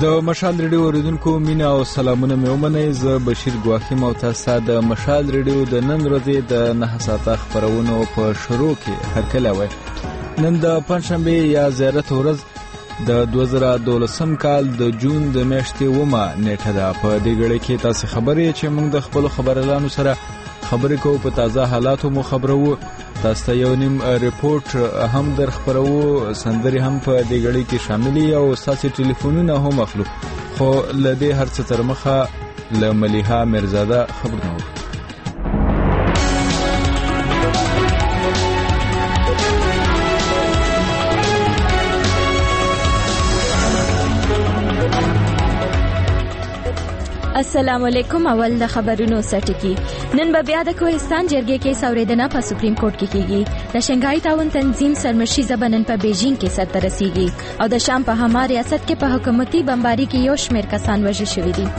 د مشال ریډیو اوریدونکو مینا او سلامونه مې ومنئ. زه بشیر ګواخیم او تاسو د مشال ریډیو د نن ورځې د 9 ساعته خبرونو په شروع کې هرکله وای. نن د پنځشنبه یا زیارت ورځ د 2012 کال د جون د میاشتې ومه نیټه ده. په دې غړي کې تاسو خبرې چې موږ د خپل خبرلانو سره خبرې کوو، په تازه حالاتو مو خبرو، تاسو ته یو نیم ریپورت هم در خبرو، سندري هم په دې غړي کې شاملي او تاسو ټلیفونونه هم اخلو. خو لدې هر څه تر مخه ل ملیحه مرزاده خبرونه وکړو. السلام علیکم. اول د خبرونو سټکی. نن به بیا د کوهستان جرګې کې سوریدنه په سپریم کورټ کې کیږي. د شنګهای تعاون تنظیم سرمشیزه بنن په بیجینګ کې سرته رسیږي او د شام په هما ریاست کې په حکومتي بمباری کې یو شمېر کسان وژل شوي دي.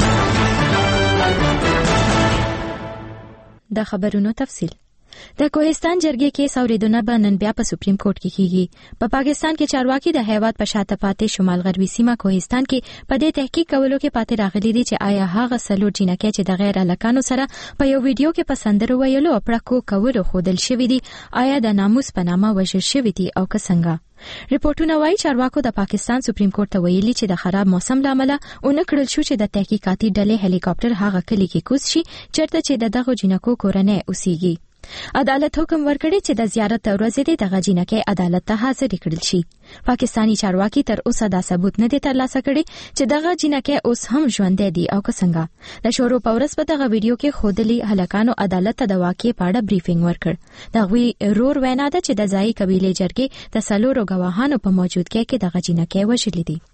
د خبرونو تفصیل. د کوهستان جرګې کې سوریدنه به نن بیا په سپریم کورټ کې کیږي. په پاکستان کې چارواکي د هیواد په شاته پاتې شمال غربي سیمه کوهستان کې په دې تحقیق کولو کې پاتې راغلي دي چې آیا هغه سلور جنکې چې د غیر الکانو سره په یو ویډیو کې په سندرو ویلو او پړکو کولو خودل شوی دي، آیا د ناموس په نامه وژل شوی دي او که څنګه. ریپورتونه وايي چارواکو د پاکستان سپریم کورټ ته ویلي چې د خراب موسم لامل اونکړل شو چې د تحقیقاتي ډلې هلیکاپټر هغه کلی کې کوز شي چرته چې دغه جنکو کورنۍ اوسېږي. عدالت حکم ورکړي چې د زیارت ورځې د دغه جنکې عدالت ته حاضر کړل شي. پاکستانی چارواکي تر اوسه دا ثبوت نه دي ترلاسه کړي چې دغه جنکې اوس هم ژوندۍ دي او که څنګه. د شروع په ورځ په دغه ویډیو کې خودلی هلکانو عدالت ته د واقعې په اړه بریفینګ ورکړ. دغه رور وینا ده چې د ځای قبيله جرګې د سلورو غواهانو په موجودګۍ کې دغه جنکې وژلې دي.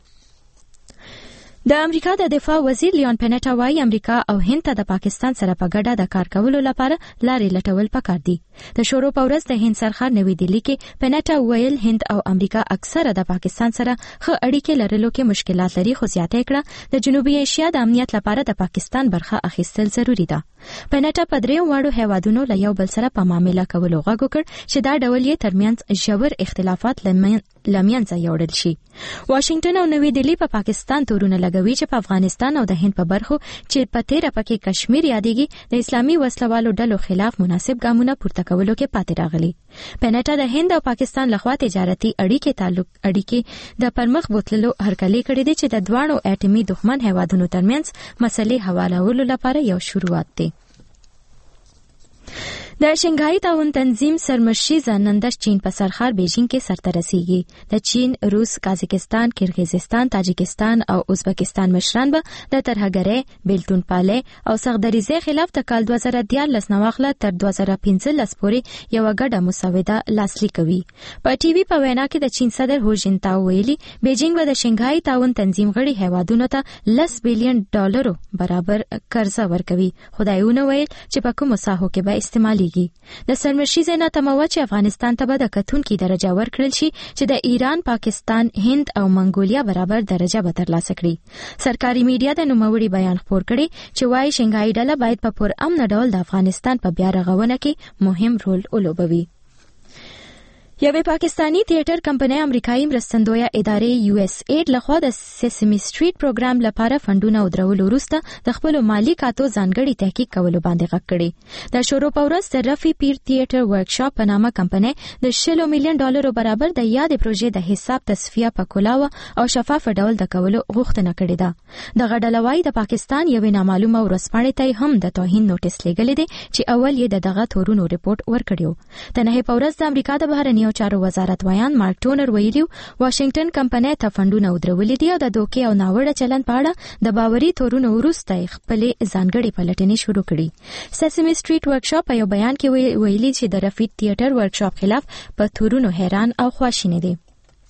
د امریکا د دفاع وزیر لیون پینټا وايي امریکا او هند ته د پاکستان سره په ګډه د کار کولو لپاره لارې لټول پکار دي. د شروع په ورځ د هند سرخار نوې دلی کې پینټا ویل هند او امریکا اکثره د پاکستان سره ښه اړیکې لرلو کې مشکلات لري، خو زیاته کړه د جنوبي ایشیا د امنیت لپاره د پاکستان برخه اخیستل ضروری ده. پینټا په دریو واړو هیوادونو له یو بل سره په معامله کولو غږ وکړ چې دا ډول یې ترمنځ ژور اختلافات لمنځه یوړل شي. واشنگټن او نوې دلی په پاکستان تورونه لګوي چې په افغانستان او د هند په برخو چې په تیره پکې کشمیر یادېږي د اسلامي وسلوالو ډلو خلاف مناسب ګامونه پورته کولو کې پاتې راغلي. پینټا د هند او پاکستان لخوا تجارتي اړیکې د پرمخ بوتللو هرکلی کړي دي چې د دواړو اټومي دښمن هیوادونو ترمنځ مسلې حوالولو لپاره یو شروعات دی. د شنګهای تعاون تنظیم سرمشیزه نن د چین په سرخار بیجینګ کې سرته رسیږي. د چین، روس، قازقستان، کرغیزستان، تاجکستان او ازبکستان مشران به د ترهګرۍ، بیلتون پالۍ او سغدریزۍ خلاف د کال 2014 نواخله تر 2015 پورې یو ګډه مسوده لاسلیک کوي. په ټي وي په وینا کې د چین صدر هو جنتاو ویلي بیجینګ به د شنګهای تعاون تنظیم غړي هیوادونو ته $10 بلین برابر قرضه ورکوي. خدایونه ویل چې په کومو ساحو کې به استعمالي. د سرمشیزه نه تموه چې افغانستان ته به د کتونکو درجه ورکړل شي چې د ایران، پاکستان، هند او منګولیا برابر درجه به ترلاسه کړي. سرکاري میډیا د نوموړي بیان خپور کړي چې وايي شنګهای ډله باید په پرامن ډول د افغانستان په بیا رغونه کې مهم رول ولوبوي. یوې پاکستانی تیاتر کمپنۍ امریکایي مرستندویه ادارې USAID لخوا د سیسمی سټریټ پروګرام لپاره فندونه ودرولو وروسته د خپل مالی کاتو ځانګړي تحقیق کولو باندې غږ کړی. د شروع په ورځ د رفي پیر تیاتر ورکشاپ په نامه کمپنۍ د $60 ملیون برابر د یادې پروژې د حساب تصفیه په کلاوه او شفاف ډول د کولو غوښتنه کړې ده. د غډه لوی د پاکستان یوې نامعلومه ورځپاڼې ته هم د توهین نوټیس لګلې دی چې اول یې دغه تورونو ریپورت ورکړیو. د نه په ورځ د امریکا د بهرنیو چارو وزارت ویان مارک ټونر ویلي واشنگټن کمپنۍ ته فندونه ودرولې دي او د دوکې او ناوړه چلند په اړه د باوري تورونو وروسته خپلې ځانګړې پلټنې شروع کړې. سیسمی سټریټ ورکشاپ په یو بیان کې ویلي چې د رفیق تیاتر ورکشاپ خلاف په تورونو حیران او خواشینی دي.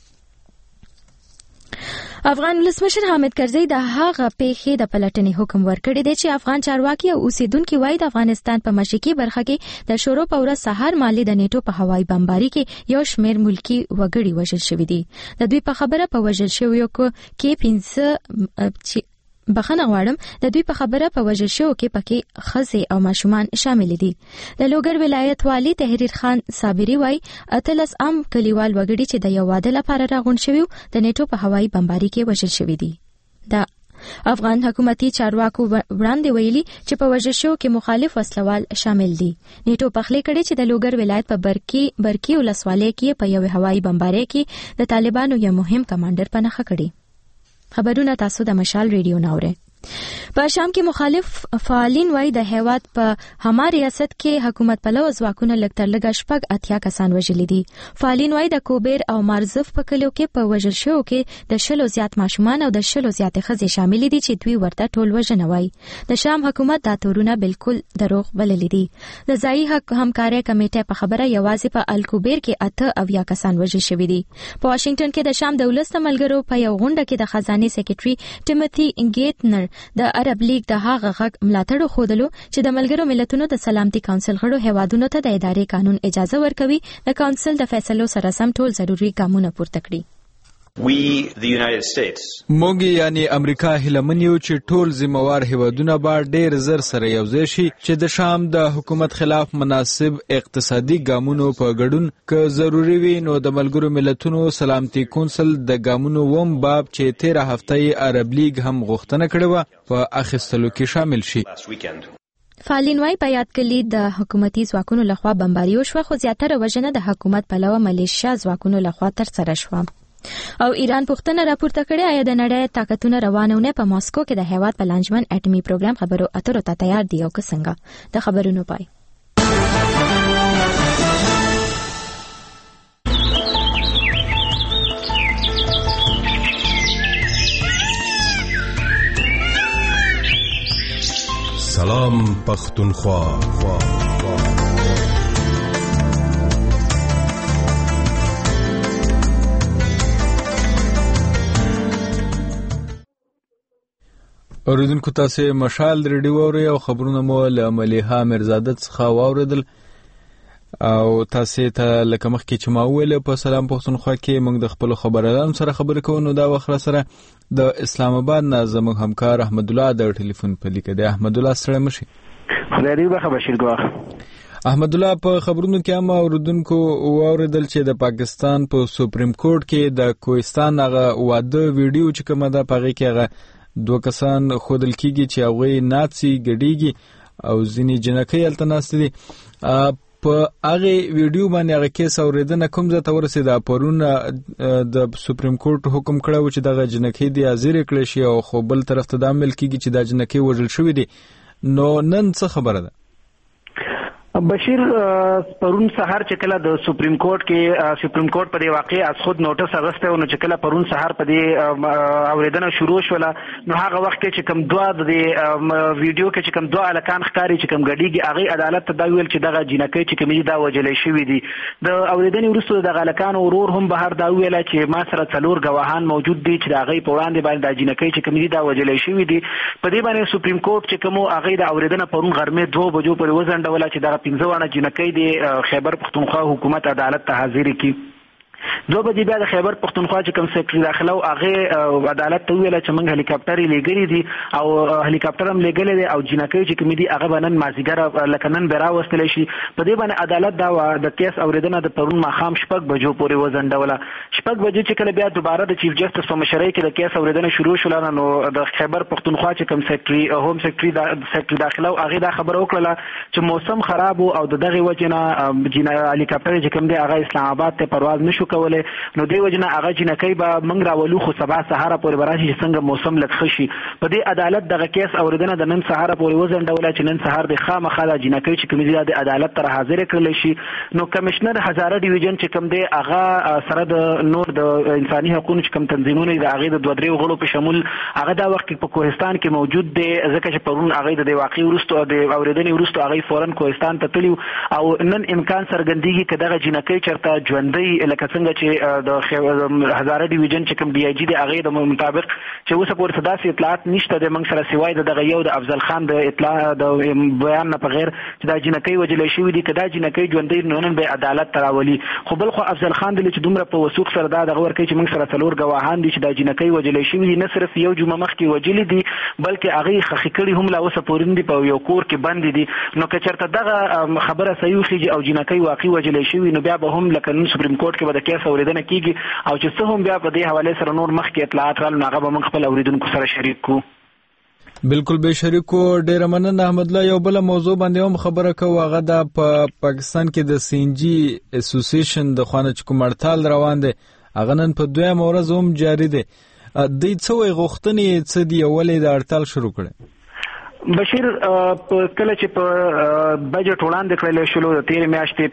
افغان ولسمشر حامد کرزی د هغه پیښې د پلټنې حکم ورکړی دی چې افغان چارواکي او اوسیدونکو وايي د افغانستان په مشرقي برخه کې د شروع په ورځ سهار مالي د نیټو په هوایي بمباری کې یو شمېر ملکی وګړي وژل شوي دي. د دوی په خبره په وژل شویو کې بخنه غواړم د دوی په خبره په وژل شو کې پکې ښځې او ماشومان شامل دي. د لوګر ولایت والی تحریر خان صابری وای اتلس عام کلیوال وګړي چې د یو واده لپاره راغون شوی د نیټو په هوایي بمباري کې وژل شوی دي. دا افغان حکومتي چارواکو وړاندې ویلي چې په وژل شو کې مخالف وسلوال شامل دي. نیټو پخلی کړي چې د لوګر ولایت په برکی ولسوالۍ کې په یو هوایي بمباري کې د طالبانو یو مهم کمانډر په نخښه کړي. خبرونه تاسو د مشال ریډیو ناوړئ. په شام کې مخالف فعالین وای د هیواد په همار ریاست کې حکومت پلو ځواکونه لکتر لګا شپږ اتیا کسان وژل دي. فعالین وای د کوبیر او مارزف په کلیو کې په وژل شو کې د شلو زیات ماشومان او د شلو زیات ښځې شامل دي چې دوی ورته ټول وژنه وای. د شام حکومت دا تورونه بالکل دروغ بللي دي. د ځایي همکارۍ کمیټې په خبره یوازې په الکوبیر کې اته اویا کسان وژل شوي دي. په واشنگټن کې د شام د ولس ملګرو په یو غونډه کې د خزانه سکرټري ټیموثي ګیټنر د عرب لیگ د هغه غږ ملاتړ خوده چې د ملګرو ملتونو د سلامتي کونسل غړو هیوادونو ته د ادارې قانون اجازه ورکوي د کونسل د فیصلو سره سم ټول ضروري ګامونه پورته کړي. موږ یعنی امریکا هیلمن یو چې ټول ذمہوار هیوادونه به ډیر زر سره یوځای شي چې د شام د حکومت خلاف مناسب اقتصادي ګامونو په ګډون که ضروری وي نو د ملګرو ملتونو سلامتي کونسل د ګامونو ووم باب چې 13 هفته عرب لیگ هم غوښتنه کړې و په اخیستلو کې شامل شي. فعالین وای په یاد کړي د حکومتي ځواکونو لخوا بمباري وشوه خو زیاتره وژنه د حکومت پلوه ملیشیا ځواکونو لخوا ترسره شوه. او ایران پوښتنه راپورته کړې آیا د نړۍ طاقتونه روانونه په ماسکو کې د هیواد په لانجمن اټومي پروګرام خبرو اترو ته تیار دي او که څنګه. د خبرونو پای. سلام پختونخوا. اوریدونکو تاسو مشال ریډیو اورئ او خبرونه مو له ملیحه میرزاده څخه واوریدل او تاسو ته لکه مخکې چې ما ویل په سلام پښتونخوا کې موږ د خپل خبريالانو سره خبرې کوو. نو دا وخت سره د اسلام آباد نه زموږ همکار احمد الله د ټلیفون په لیکه دی. احمد الله سره مشي. خدای دې وبخښي بشیر ګواخ. احمد الله په خبرونو کې هم اوریدونکو واوریدل چې د پاکستان په سپریم کورټ کې د کوهستان هغه واده ویډیو چې کومه ده پغې کې هغه دوه کسان خودل کیږي چې هغه ناتسي ګډيږي او ځینې جنکې التناست دي. په هغه ویډیو باندې هغه کیس اوریدنه کوم ځای ته ورسېده پرون د سپریم کورټ حکم کړو چې دغه جنکې دی ازیر کړي شي او خو بل طرف ته د عمل کیږي چې د جنکې وژل شوې دي. نو نن څه خبره ده؟ بشیر پرون سحر چې کله د سپریم کورټ په دې واقع از خود نوټس اغسته او چې کله پرون سحر په دې اوریدنه شروع شوله نو هغه وخت کې چې کوم دوا د ویډیو کې چې کوم دوا الکان ښکاری چې کوم غډیږي هغه عدالت ته دا ویل چې دغه جنکې چې کومې دا وجلې شوې دي. د اوریدنې وروسته د الکان ورور هم بهر دا ویل چې ما سره څلور گواهان موجود دي چې هغه په وړاندې باندې د جنکې چې کومې دا وجلې شوې دي. په دې باندې سپریم کورټ چې کوم هغه د اوریدنه پرون غرمه 2 بجو پر وزنډول چې دا 15 ونه جنکې د خیبر پختونخوا حکومت عدالت ته حاضر کی. 2 بجې بیا د خیبر پختونخوا چې کوم سیکرټری داخله او هغه عدالت ته ویل چې موږ هلیکاپټر لګري دي او هلیکاپټر هم لګلې دي او جنکې چې کوم دي هغه بنن مازیګر لکنن برا وستل شي. په دې باندې عدالت دا د کیس اوریدنه د پرون ماخام 6 بجو پورې وزنډوله. 6 بجې چې کله بیا دوباره د چیف جسټس په مشرۍ کې د کیس اوریدنه شروع شول نو د خیبر پختونخوا چې کوم سیکرټری هوم سیکرټری داخله او هغه دا خبر وکړه چې موسم خراب او دغه وجنه هلیکاپټر چې کوم دی هغه اسلام آباد ته پرواز نشو کوله. نو دی وجنه هغه جنکې به موږ راولو خو سبا سهار پورې براشي چې څنګه موسم لږ شي. په دې عدالت دغه کیس اوریدنه د نن سهار پورې وزنډول چې نن سهار د خامخا د جنکې چې کوم دی د عدالت تر حاضر کړل شي. نو کمشنر هزاره ډیویژن چې کوم دی هغه سره د نور د انساني حقوقو چې کوم تنظیمونه د هغه د 2-3 غړو په شمول هغه دا وخت په کوهستان کې موجود دی ځکه چې پرون هغه د واقعي ورستو د اوریدنې ورستو هغه فورن کوهستان ته تللی او نن امکان څرګندېږي چې دغه جنکې چرته ژوندۍ لکه څنګه چې د هزاره ډیویژن چې کوم ډي آی جی دی هغه د مطابق چې اوس پورې داسې اطلاعات نشته د موږ سره سوای دغه یو د افضل خان د اطلاع د بیان نه بغیر چې دا جنکۍ وجلې شوې دي کدا جنکۍ ژوندۍ نن به عدالت تراولي خو بل خو افضل خان د دومره په وثوق سره دا دغه ورکې چې موږ سره څلور ګواهان دي چې دا جنکۍ وجلې شوې دي نه صرف یو جمعه مخکې وجلې دي بلکې هغه خخې کړي هم لا اوس پورین دي په یو کور کې بند دي نو که چېرته دغه خبره صحیح وي او جنکۍ واقعي وجلې شوې نو بیا به هم لکه نن سپریم کورټ کې به د کیس اوریدنه کیږي او چې څه هم بیا په دې حواله سره نور مخکې اطلاعات رالو هغه به موږ خپل اوریدونکو سره شریک کو بالکل به شریکو ډیر مننه احمد الله یو بل موضوع باندې هم خبره کوو هغه د پاکستان کې د سی ان جی اسوسییشن د خوانه چې کوم اړتال روان دي هغه نن په دویم ورځ هم جاری دي د څه غوښتنې څه دی ولې د اړتال شروع کړي بشیر کله چې په بجټ وړاندې کړل شو د 13 میاشتې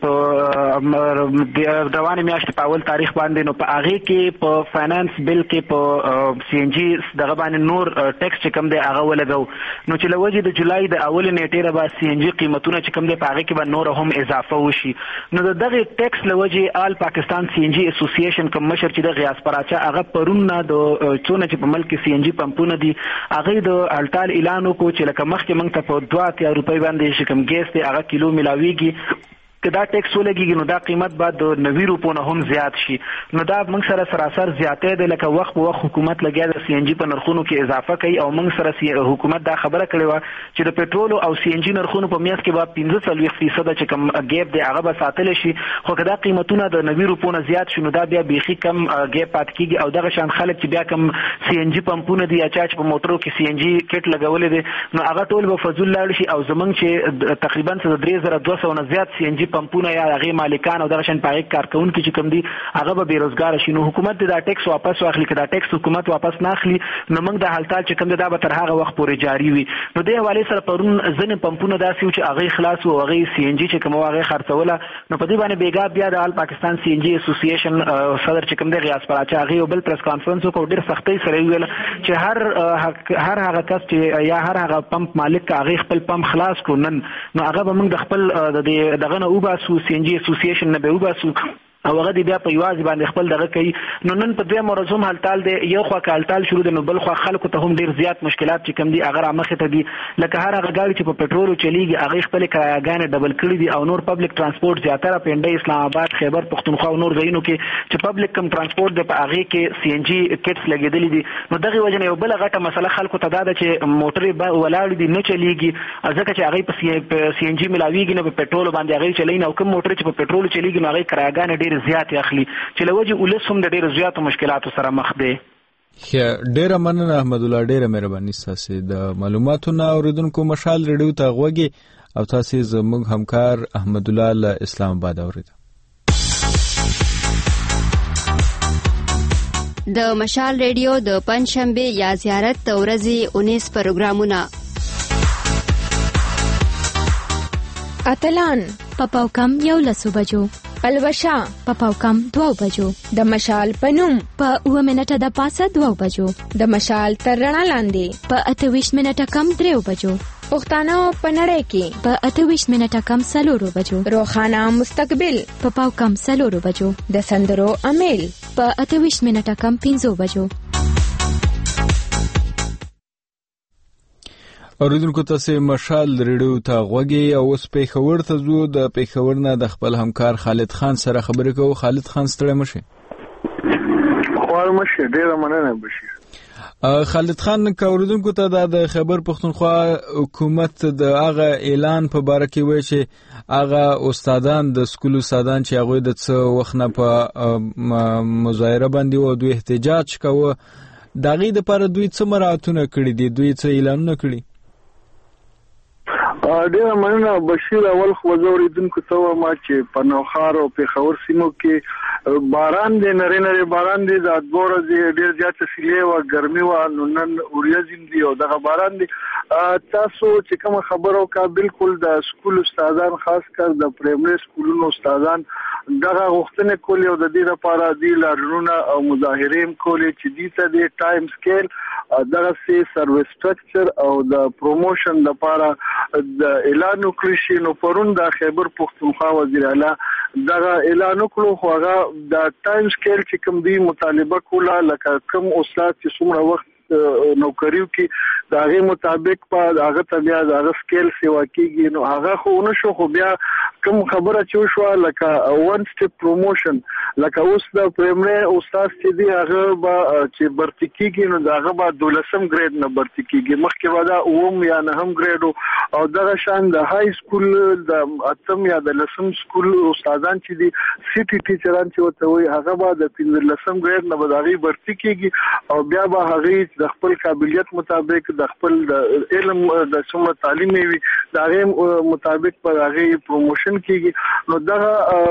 په روانه میاشتې په اول تاریخ باندې نو په هغه کې په فاینانس بل کې په سی ان جی دغه باندې نور ټیکس چې کوم دی هغه ولګو نو چې لوجه د جولای د اول نیټه را با سی ان جی قیمتونه چې کوم دی په هغه کې به نور هم اضافه وشي نو دغه ټیکس لوجه آل پاکستان سی ان جی اسوسییشن کوم مشر چې د غیاث پراچا هغه پرون نه د چونه چې په ملک سی ان جی پمپونه دي هغه د اړتال اعلان وکړو چې مخکې موږ ته په 2 روپۍ باندې چې کوم ګیس دی هغه کیلو ملاویږي که دا ټیکس ولګیږي نو دا قیمت بعد د 90 روپو نه هم زیات شي نو دا موږ سره سراسر زیاتې ده لکه وخت په وخت حکومت لګیا د سی ان جی په نرخونو کې اضافه کوي او موږ سره حکومت دا خبره کړې و چې د پېټرول او سی ان جی نرخونو په میاشت کې به 15% چې کوم ګیپ دی هغه به ساتل شي خو که دا قیمتونه د 90 روپو نه زیات شي نو دا بیا بیخي کم ګیپ پات کیږي او دغه شان خلک چې بیا کم سی ان جی پمپونه دي یا چې په موټرو کې سی ان جی کټ لګولې دي نو هغه ټول به فضل لاړ شي او زمونږ چې تقریبا 3200 نه زیات سی ان جی پمپونه یا هغه مالکان او دغه شان پای کارکونکو چې کوم دي هغه به بیروزګار شي نو حکومت دا ټیکس واپس واخلي کدا ټیکس حکومت واپس نه اخلي نو موږ د حالت چې کوم دا به تر هغه وخت پورې جاری وي نو د حواله سره پرون ځنې پمپونه داسې چې هغه خلاص او هغه سی ان جی چې کوم هغه خرڅوله نو په دې باندې بیګا بیا د آل پاکستان سی ان جی اسوسییشن صدر چې کوم دی غیاث پراچا هغه بل پریس کانفرنس کو ډیر سختۍ سره ویل چې هر هغه کس چې یا هر هغه پمپ مالک هغه خپل پمپ خلاص کړو نن نو هغه به موږ د خپل دغه نه وباسو سی ان جی اسوسییشن نه به وباسو او هغه دی بیا په یوازې باندې خپل دغه کوي نو نن په دویم ورځ هم حالتال دی یو خوا کالتال شروع دی نو بل خوا خلکو ته هم ډیر زیات مشکلات چې کوم دي هغه مخې ته دي لکه هر هغه ګاډي چې په پټرول چلیږي هغه خپل کرایاګانې ډبل کړي دي او نور پبلک ترانسپورت زیاتره پنده اسلام آباد خیبر پختونخوا او نور ځایونو کې چې پبلک کم ترانسپورت دی په هغه کې سی ان جی کټس لګیدلې دي نو دغه وجه نه یو بل غټه مسله خلکو ته دا ده چې موټرې ولاړ دي نه چلیږي ځکه چې هغه په سی ان جی ملاویږي نه په پټرول باندې هغه چلین او کوم موټر چې په پټرول چلیږي نو هغه کرایاګانې ډیر زیات اخلي چې لوجه ولس هم د ډېر زیاتو مشکلاتو سره مخ دی ډېر مننه احمد الله ډېر مهرباني تاسو د معلوماتو نه اوریدونکو مشال ریډیو ته غوږی او تاسو زموږ همکار احمد الله له اسلام آباد اورید د مشال ریډیو د پنځشنبه یا زیارت د ورځې 19 پروګرامونه اتلان پپاو کم 11 بجو الوشا پپاو کم 2 بجو د مشال پنوم په 9 منټه د پاسه 2 بجو د مشال تر رڼا لاندې په 28 منټه کم 3 بجو پښتانه په نړۍ کې په 28 منټه کم 4 بجو روخانه مستقبل پپاو کم 4 بجو د سندرو امیل په 28 منټه کم 5 بجو اوریدونکو تاسو مشال ریډیو ته غوږی او اوس پیښور ته زو د پیښور نه د خپل همکار خالد خان سره خبرې کوو خالد خان ستړی مشه خوار مشه ډیر مننه بشیر خالد خان اوریدونکو ته د خیبر پختونخوا حکومت د هغه اعلان په باره کې وایي چې هغه استادان د سکول استادان چې هغه د څه وخت نه په مظاهره باندې او دوی احتجاج کوي دغه د پر دوی څه مراعاتونه کړی دي دوی څه اعلانونه کړی ډیر مننه بشیر اول خو زوریدونکو ته ما چې په نوخار او پیښور سیمو کې باران دی نری باران دی د ادبور ډیر زیات سیلې او ګرمي و نن اوریځم دی او دغه باران دی تاسو چې کوم خبرو کا بالکل د سکول استادان خاص کر د پرایمري سکولونو استادان دغه غوښتنه کولې او د دې لپاره دی لارونه او مظاهرې کولې چې دې ته د ټایم سکیل دغه سي سرویس سټرکچر او د پروموشن لپاره د اعلان وکړي نو پرون د خیبر پختونخوا وزیر اعلی دا اعلان وکړو خو هغه د ټایم سکیل چې کوم دی مطالبه کوله لکه کوم استاد چې څومره وخت نوکریو کې د هغه مطابق په هغه طبيعه د هغه سکیل سیوا کیږي نو هغه خو نشو خو بیا کوم خبره چې شو لکه ون سټیپ پروموشن لکه اوس د پرایمري استاد چې دی هغه با چې برتی کیږي نو هغه با 12م ګریډ نه برتی کیږي مخکې ودا اوم یا نهم ګریډ او دغه شان د های سکول د اتم یا د لسم سکول استادان چې دي سټي ټیچران چې وته وي هغه با د 15م ګریډ نه بداغي برتی کیږي او بیا به هغه د خپل قابلیت مطابق د خپل علم د څومره تعلیم وي د هغه مطابق په هغه پروموشن کیږي نو دا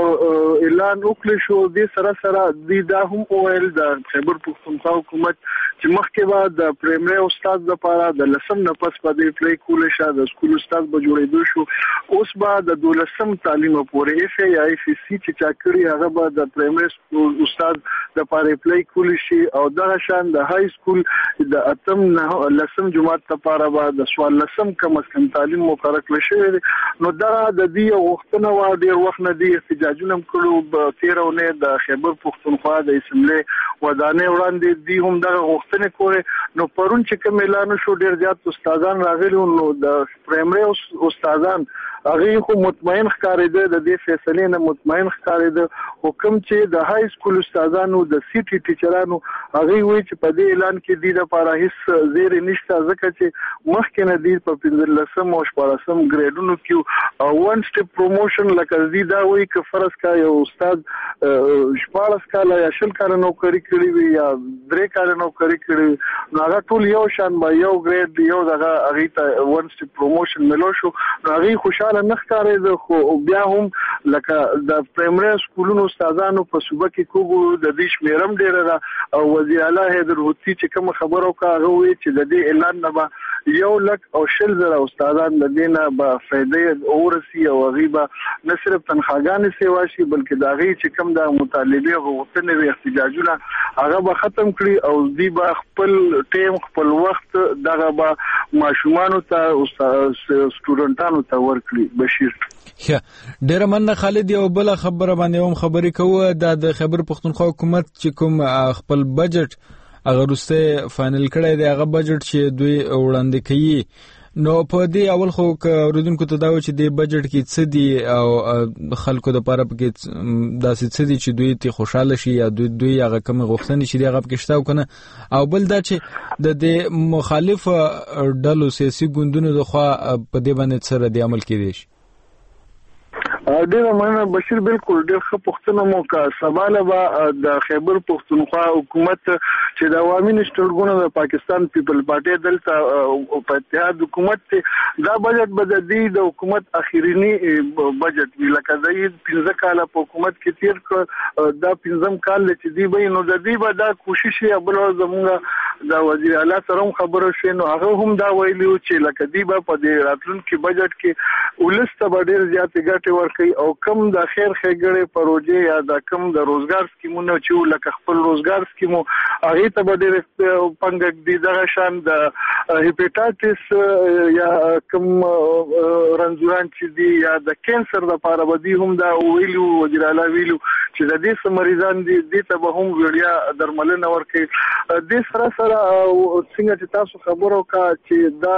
اعلان وکړ شو د سره د هم اویل د خیبر پښتونخوا حکومت چې مخکې بعد د پرایمري استاد لپاره د لسم نه پس په دې پلی کول شو د سکول استاد به جوړېدو شو اوس بعد د 12م تعلیم پورې اف یا اف سی چې چاکري هغه به د پرایمري استاد د لپاره پلی کول شي او دا شان د های سکول د اتم نه لسم جماعت لپاره به د 14م کم از کم تعلیم مقرر کړی شوی نو دا د دې وختونه و ډیر وخت نه دي احتجاجونه کړو په 13 د خیبر پښتونخوا د اسمبلی ودانې وړاندې دي هم دا وختونه کړو نو پرون چې کوم اعلان شو ډیر زیات استادان راغلي نو د پرایمري استادان هغه خو مطمئن ښکارېده د دې فیصلې نه مطمئن ښکارېده حکم چې د های سکول استادانو د سټي ټیچرانو هغه وی چې په دې اعلان کې د لپاره هیڅ زیر نشته ځکه چې مخکې نه دی په 15م او 14م ګریډونو کې او ون سټیپ پروموشن لکه دې دا وی چې فرض کا یو استاد 14 کال یا 10 کال نوکری کړی وي یا 3 کال نوکری کړی نو هغه ټول یو شان به یو ګریډ یو دغه هغه ته ون سټیپ پروموشن ملو شو هغه خوشاله نه ښکارېده خو بیا هم لکه د پرایمري سکولونو استادانو په صوبه کې کوو د دې شمیرم ډیره ده او وزیر اعلی حیدر هوتی چې کوم خبرو کا هغه وی چې د دې اعلان نه 1,00,000 استادان د دې نه به فائدې اورسي او غیبه نه صرف تنخواګانې سیوا شي بلکې دا غي چې کوم د مطالبه غوښتنې او احتجاجونه هغه به ختم کړي او دې به خپل ټیم خپل وخت دغه به ماشومان ته او سټوډنټانو ته ورکړي بشیر ډیر مننه خالد یو بل خبره باندې هم خبرې کوو د خیبر پښتونخوا حکومت چې کوم خپل بجټ هغه روسته فائنل کړی دی هغه بجټ چې دوی وړاندې کوي نو په دې اول خو اوریدونکو ته دا و چې د بجټ کې څه دي او خلکو د لپاره پکې داسې څه دي چې دوی ته خوشاله شي یا دوی هغه کوم غوښتنې شي هغه پکې شته کنه او بل دا چې د مخالف ډلو سیاسي ګوندونو د خوا په دې باندې سره د عمل کېدي شي ډیر مننه بشیر بالکل ډیر ښه پوښتنه مو کا سواله به د خیبر پښتونخوا حکومت چې د عوامي نشټرګونو د پاکستان پیپل پارټي دلته په اتحاد حکومت دا بجټ به د دې د حکومت اخیرینی بجټ وی لکه د 15 کال په حکومت کې تیر کړ دا 15م کال چې دی به نو د دې به دا کوشش یې بل زموږ د وزیر اعلی سره خبرو شي نو هغه هم دا ویلو چې لکه دی به په دې راتلونکي بجټ کې ولسته ډیر زیات ګټه ورکړي او کم د خیر خیګړې پروژې یا د کم د روزګار سکیمونو چې لکه خپل روزګار سکیمو هغه ته به ډېر پنګ دي دغه شان د هیپاټایټس یا کم رنځوران چې دي یا د کینسر لپاره به دي هم دا ویلو وزیر اعلی ویلو چې د دې مریضان دي ته به هم وړیا درملنه ورکړي د سره څنګه چې تاسو خبرو کا چې دا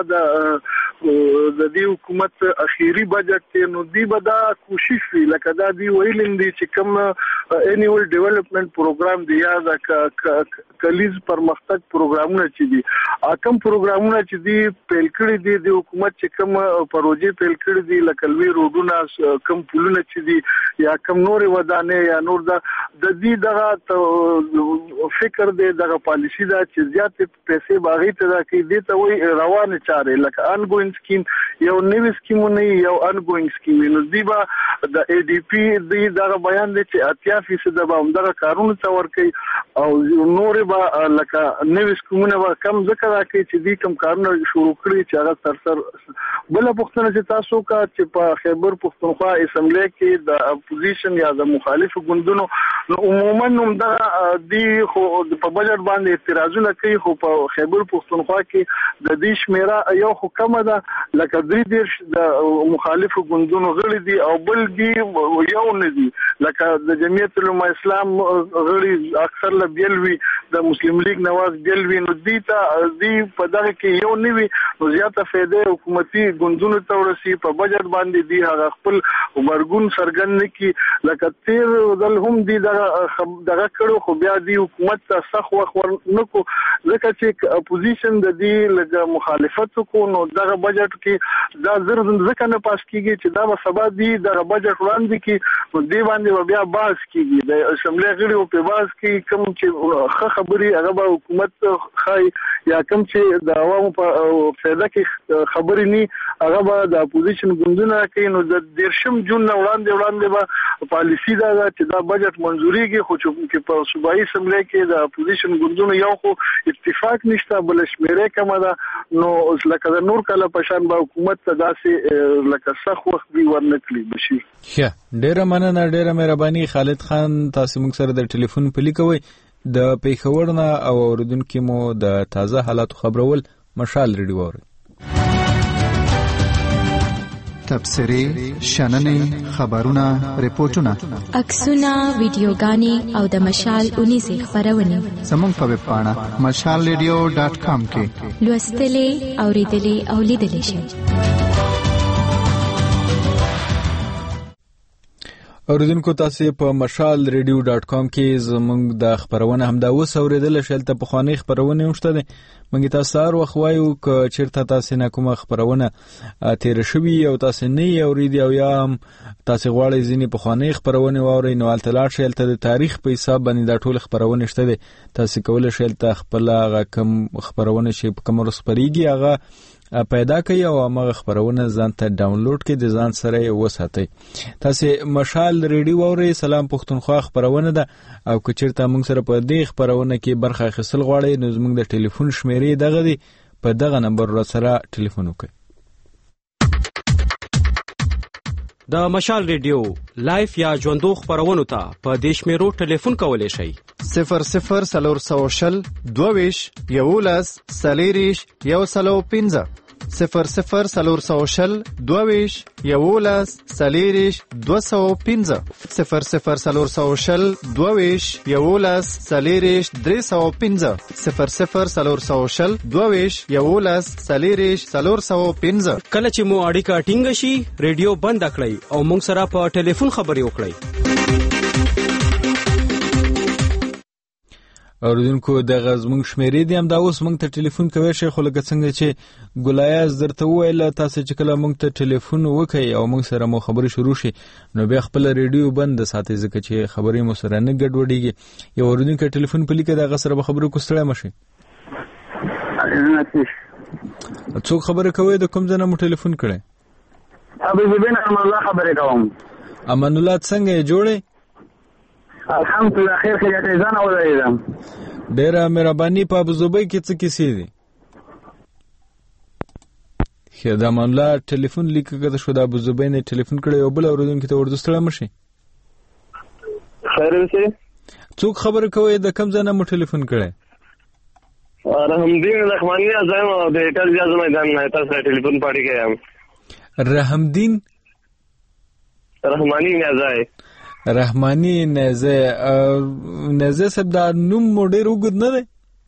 د دې حکومت اخیری بجټ نو دی به دا کوشش وی لکه دا دی ویلین دي چې کوم انیول ډیولپمنٹ پروګرام دی یا د کلیز پرمختګ پروګرامونه چې دي کوم پروګرامونه چې دي پیل کړی دي د حکومت چې کوم پروژې پیل کړی دي لکه لوی روډونه کوم پلونه چې دي یا کوم نور ودانې یا نور د دې دغه فکر دی دغه پالیسی دا چې زیات پیسې باغی ته دا کې دي ته وی روانه چاره لکه انګوینګ سکیم یو نوې سکیم نه یو انګوینګ سکیم نو دی با د ای ډی پی دی دغه بیان دی چې 80% به همدغه کارونه څور کوي او نور به لکه نوې سکیمونه به کم ذکر راکړي چې دی کوم کارونه شروع کړي چې هغه سر بل پښتنه چې تاسو کا چې په خیبر پښتونخوا اسمبلی کې د اپوزیشن یا د مخالف ګوندونو نو عموما هم دا دی خو په بجټ باندې اعتراضونه کوي خو په خیبر پښتونخوا کې د دې شمیره یو حکم ده لکه 3 د مخالف ګوندونو غړي دي او بل دی یو نه دي لکه د جمعیت العلماء اسلام غړي اکثر له بیلوي د مسلم لیگ نواز بیلوي نو دی په دغه کې یو نه وي نو زیاته فائدې حکومتي ګوندونو ته ورسي په بجټ باندې دی هغه خپل مرګون سرګن نه کی لکه تیر دل هم دی دغه کړو خو بیا دی حکومت ته سخت وخت ورنکو ځکه چې اپوزیشن د دې لږه مخالفت کو نو دغه بجټ کې دا زر ځکه نه پاس کیږي چې دا به سبا دی دغه بجټ وړاندې کی نو دی باندې بیا باز کیږي د اسمبلی غړي په باز کې کوم چې خبري هغه به حکومت خای یا کوم چې د عوامو په فایده کې خبري نه هغه به د اپوزیشن ګوندونه کوي نو د 10 جون وړاندې به پالیسی دا چې دا بجټ منزوريږي خو چې په صوبایي اسمبلی کې د اپوزیشن ګوندونو یو خو اتفاق نشته بل شمیره کوم دا نو لکه د نور کله پشان به حکومت ته داسې لکه سخت وخت دی ورنکلی بشي. ډیره مننه ډیره مهرباني خالد خان تاسو موږ سره د ټلیفون پلی کوي د پیښور نه او اوریدونکو مو د تازه حالات خبرول مشال ریډیو اوري. تبصرې شننې خبرونه ریپورتونه عکسونه ویډیوګانې او د مشال 19 خبرونه زموږ په ویب پاڼه mashalradio.com کې لوستلې اوریدلې او لیدلې شئ. اوریدونکو تاسو په mashalradio.com کې زموږ د خبرونه هم دا اوس اوریدل شئ. ته په خواني خبرونه هم شته مونږ تاسو هر وخت وایو ک چیرته تاسو نه کومه خبرونه تیر شوي او تاسو نه اوریدي او یا تاسو غواړئ ځینې په خواني خبرونه واورئ نو التلاړ شئ. ته د تاریخ په حساب باندې دا ټول خبرونه شته تاسو کولای شئ ته خپل کم خبرونه شي په کوم رسپریږي هغه پیدا کړئ او هغه خبرونه ځان ته ډاونلوډ کړئ د ځان سره وساتئ. تاسو مشال ریډیو اورئ. سلام پښتونخوا خبرونه ده او که چیرته موږ سره په دې خبرونه کې برخه اخیستل غواړئ نو زموږ د ټلیفون شمیرې دغه دی په دغه نمبر را سره ټلیفون وکړئ. د مشال ریډیو لایف یا ژوندو خبرونو ته په دې شمیرو ټلیفون کولی شئ 00 22 11 40 115 00 22 11 40 215 00 22 11 40 315 00 22 11 40 415. کله چې مو اړیکه ټینګه شي ریډیو بند کړئ او موږ سره په ټلیفون خبرې وکړئ. اوریدونکو د غزمون شمیرې دي هم دا اوس موږ ته ټلیفون کوي شي خو لکه څنګه چې ګلایاز درته ویل تاسو چې کله موږ ته ټلیفون وکړي او موږ سره مو خبرې شروع شي نو بیا خپل ریډیو بند ساتي ځکه چې خبرې مو سره نه ګډوډيږي. یو اوریدونکو ټلیفون په لیکه دا غسر به خبرو کوستړی مشي. څوک خبره کوي د کوم ځای مو ټلیفون کړي؟ ابو زبین امان الله خبره کوم. امان الله څنګه جوړه؟ الحمدلله خیر خیریت ځان اورېدم. ډیره مهرباني. په ابوظبي کې څه کیسې دي؟ خدای امان الله ټلیفون لیکه شو د ابوظبي نه ټلیفون کړي او بل اوریدونکو ته ورځستړه مشي. خیر اوسه. څوک خبر کوي د کم ځای مو ټلیفون کړي؟ رحمدین رحمانی ازم د ایټل جاز میدان نه تاسو ټلیفون پاړی کړم. رحمدین رحمانی نه ځای رحمانی نزه سب دا نوم موډر وګد نه دی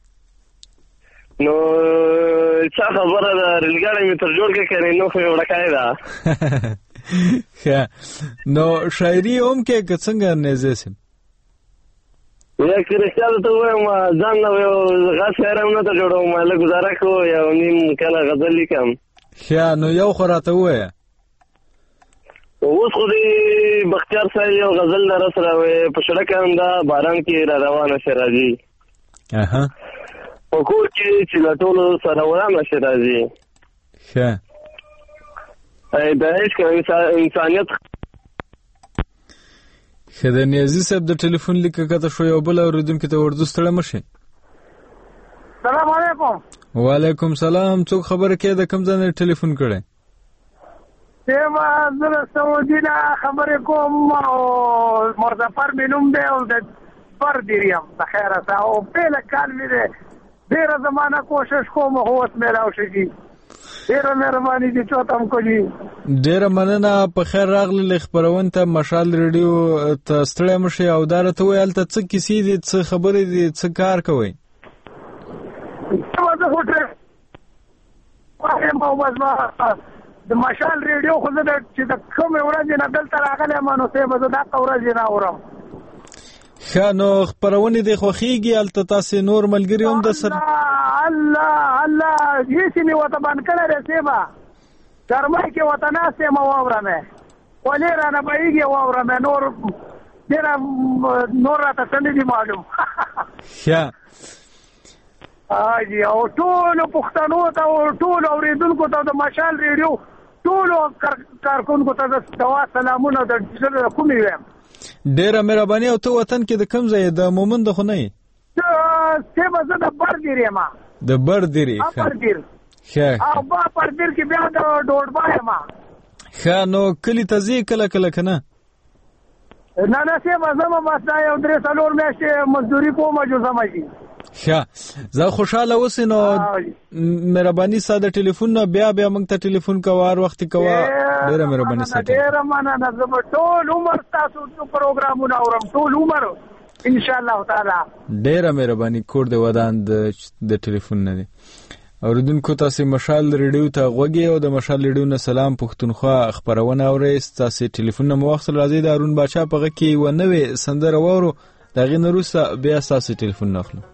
نو څه خبره ده رلګاړې می تر جوړ کې کړي نو خو وړکای دا ښه نو شاعري هم کې څنګه نزه سم یا کړه ته وایم ځان نو غاښ شاعرم نه ته جوړوم له گزاره کو یا نیم کله غزل لیکم ښه نو یو خراته وای اوس خو دې بختیار صاحب یو غزل در سره وې په شړک انده باران کې را روانه شه راځي اها په کور کې چې ټول سره ورانه شه راځي ښه د هیڅ انسانیت خدای نیازي صاحب د ټلیفون لیکه کته شو یو بل اوریدونکو ته ورځستړه مشه. سلام علیکم. وعلیکم سلام. څوک خبره کې د کوم ځای ټلیفون کړي؟ دیما زه سعودینا خبرې کوم او مرزفر مینوم دی او د پر دیریم د خیره او په لکان مې ډېره زمانہ کوشش کوم هو اوس مې راوشي. ډیره مهرباني دي چې تاسو کولی. ډیره مننه. په خیر راغلی خبرونه ته مشال ریډیو ته ستړی مشه او دارته ویل ته څه کیسې دي څه خبرې دي څه کار کوي؟ زه هوټل ما وځم د مشال ریډیو خو زه چې د کوم ورځې نه دلته راغلی ما نو څه به زه دا ورځې نه اورم. ښه نو خبرونه دي خوښیږي هلته تاسې نور ملګري هم د سره؟ الله هیڅ مې ورته بند کړی دی سیمه ګرمۍ کې ورته ناست یم واورم خولې رانه بهیږي واورم نور ډېره نور راته څه نه دي معلوم. ښه جی او ټولو پښتنو ته او ټولو اورېدونکو ته د مشال ریډیو ټولو کارکونکو ته د دوا سلامونه د کومې ویم. ډیره مهرباني. او ته وطن کې د کوم ځای د مومند خو نه یې؟ زه د بردیر یم. د بردیر؟ بردیر ښه. او با بردیر کې بیا د ډوډبا یم. ښه نو کلي ته ځې کله کله که نه؟ نه سیمه زما بس دا یو 3-4 میاشتې مزدوري کوم جو زما شي. ښه زه خوشحاله اوسې نو مهرباني ستا د ټلیفون نه بیا موږ ته ټلیفون کوه هر وخت کوه. ډېره مهرباني ستا. ډېره مننه. زه به ټول عمر ستاسو پروګرامونه اورم ټول عمر انشاءالله تعالی. ډېره مهرباني. کور دې ودان د ټلیفون نه دی. اوریدونکو تاسې مشال ریډیو ته غوږی او د مشال ریډیو نه سلام پښتونخوا خبرونه اورئ. ستاسې ټلیفون نه مو واخیستل. راځئ د هارون باچا په غږ کې یوه نوې سندره واورو د هغې نه وروسته بیا ستاسې ټلیفون نه اخلو.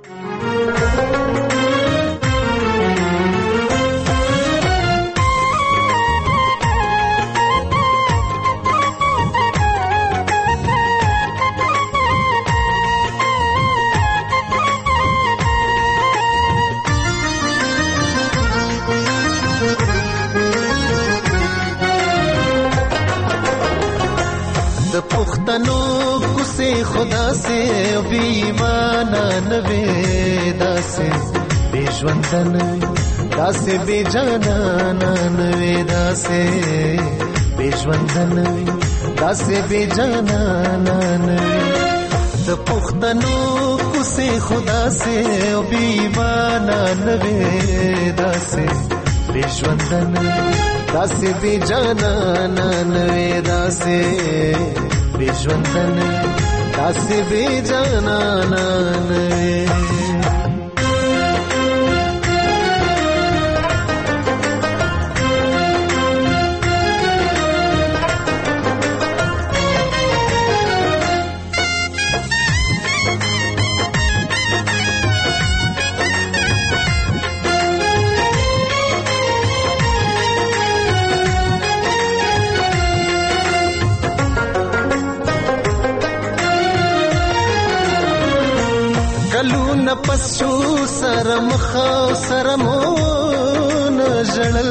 پښتنو کوسه خدا سے بی ایمان نوې داسې بی ژوندن داسې بی جانان نوې داسې بی ژوندن داسې بی جانان نوې د پښتنو کوسه خدا سے بی ایمان نوې داسې بی ژوندن داسې بی جانان نوې داسې بی ژوندن داسې بی جانان نوې. پس شو سر مخاو سر مون جړل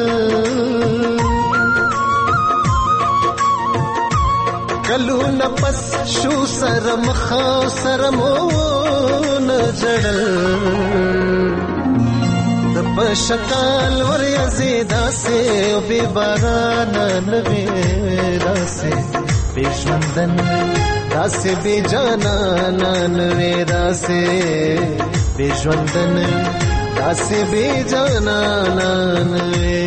کلو نفس شو سر مخاو سر مون جړل د پشکال ور یزیدا سے او بی باران نوې راسه بی ژوندن داسې بی جانان نوې داسې بی ژوندن داسې بی جانان نوې.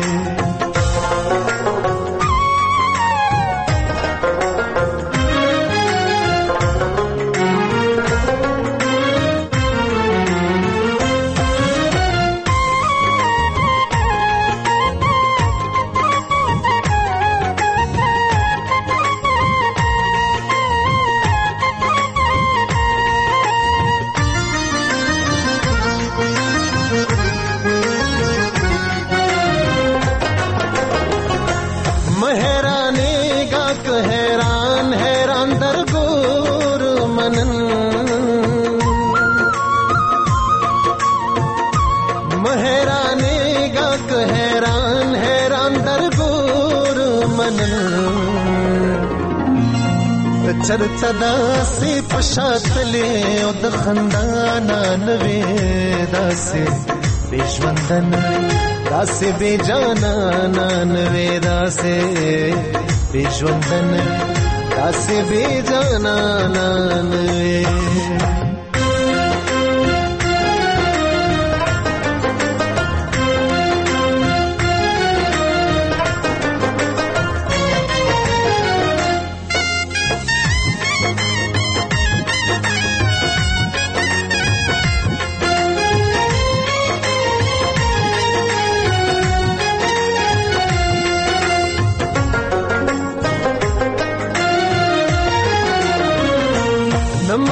چرته داسې پشاتلې او د خندانا نوې داسې بی ژوندن داسې بی جانان نوې داسې بی ژوندن داسې بی جانان نوې.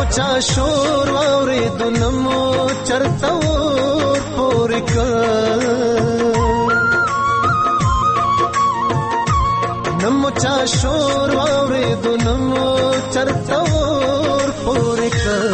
چا شور واورېدو نه مو چرته ور پورې کړ نه مو چا شور واورېدو نه مو چرته ور پورې کړ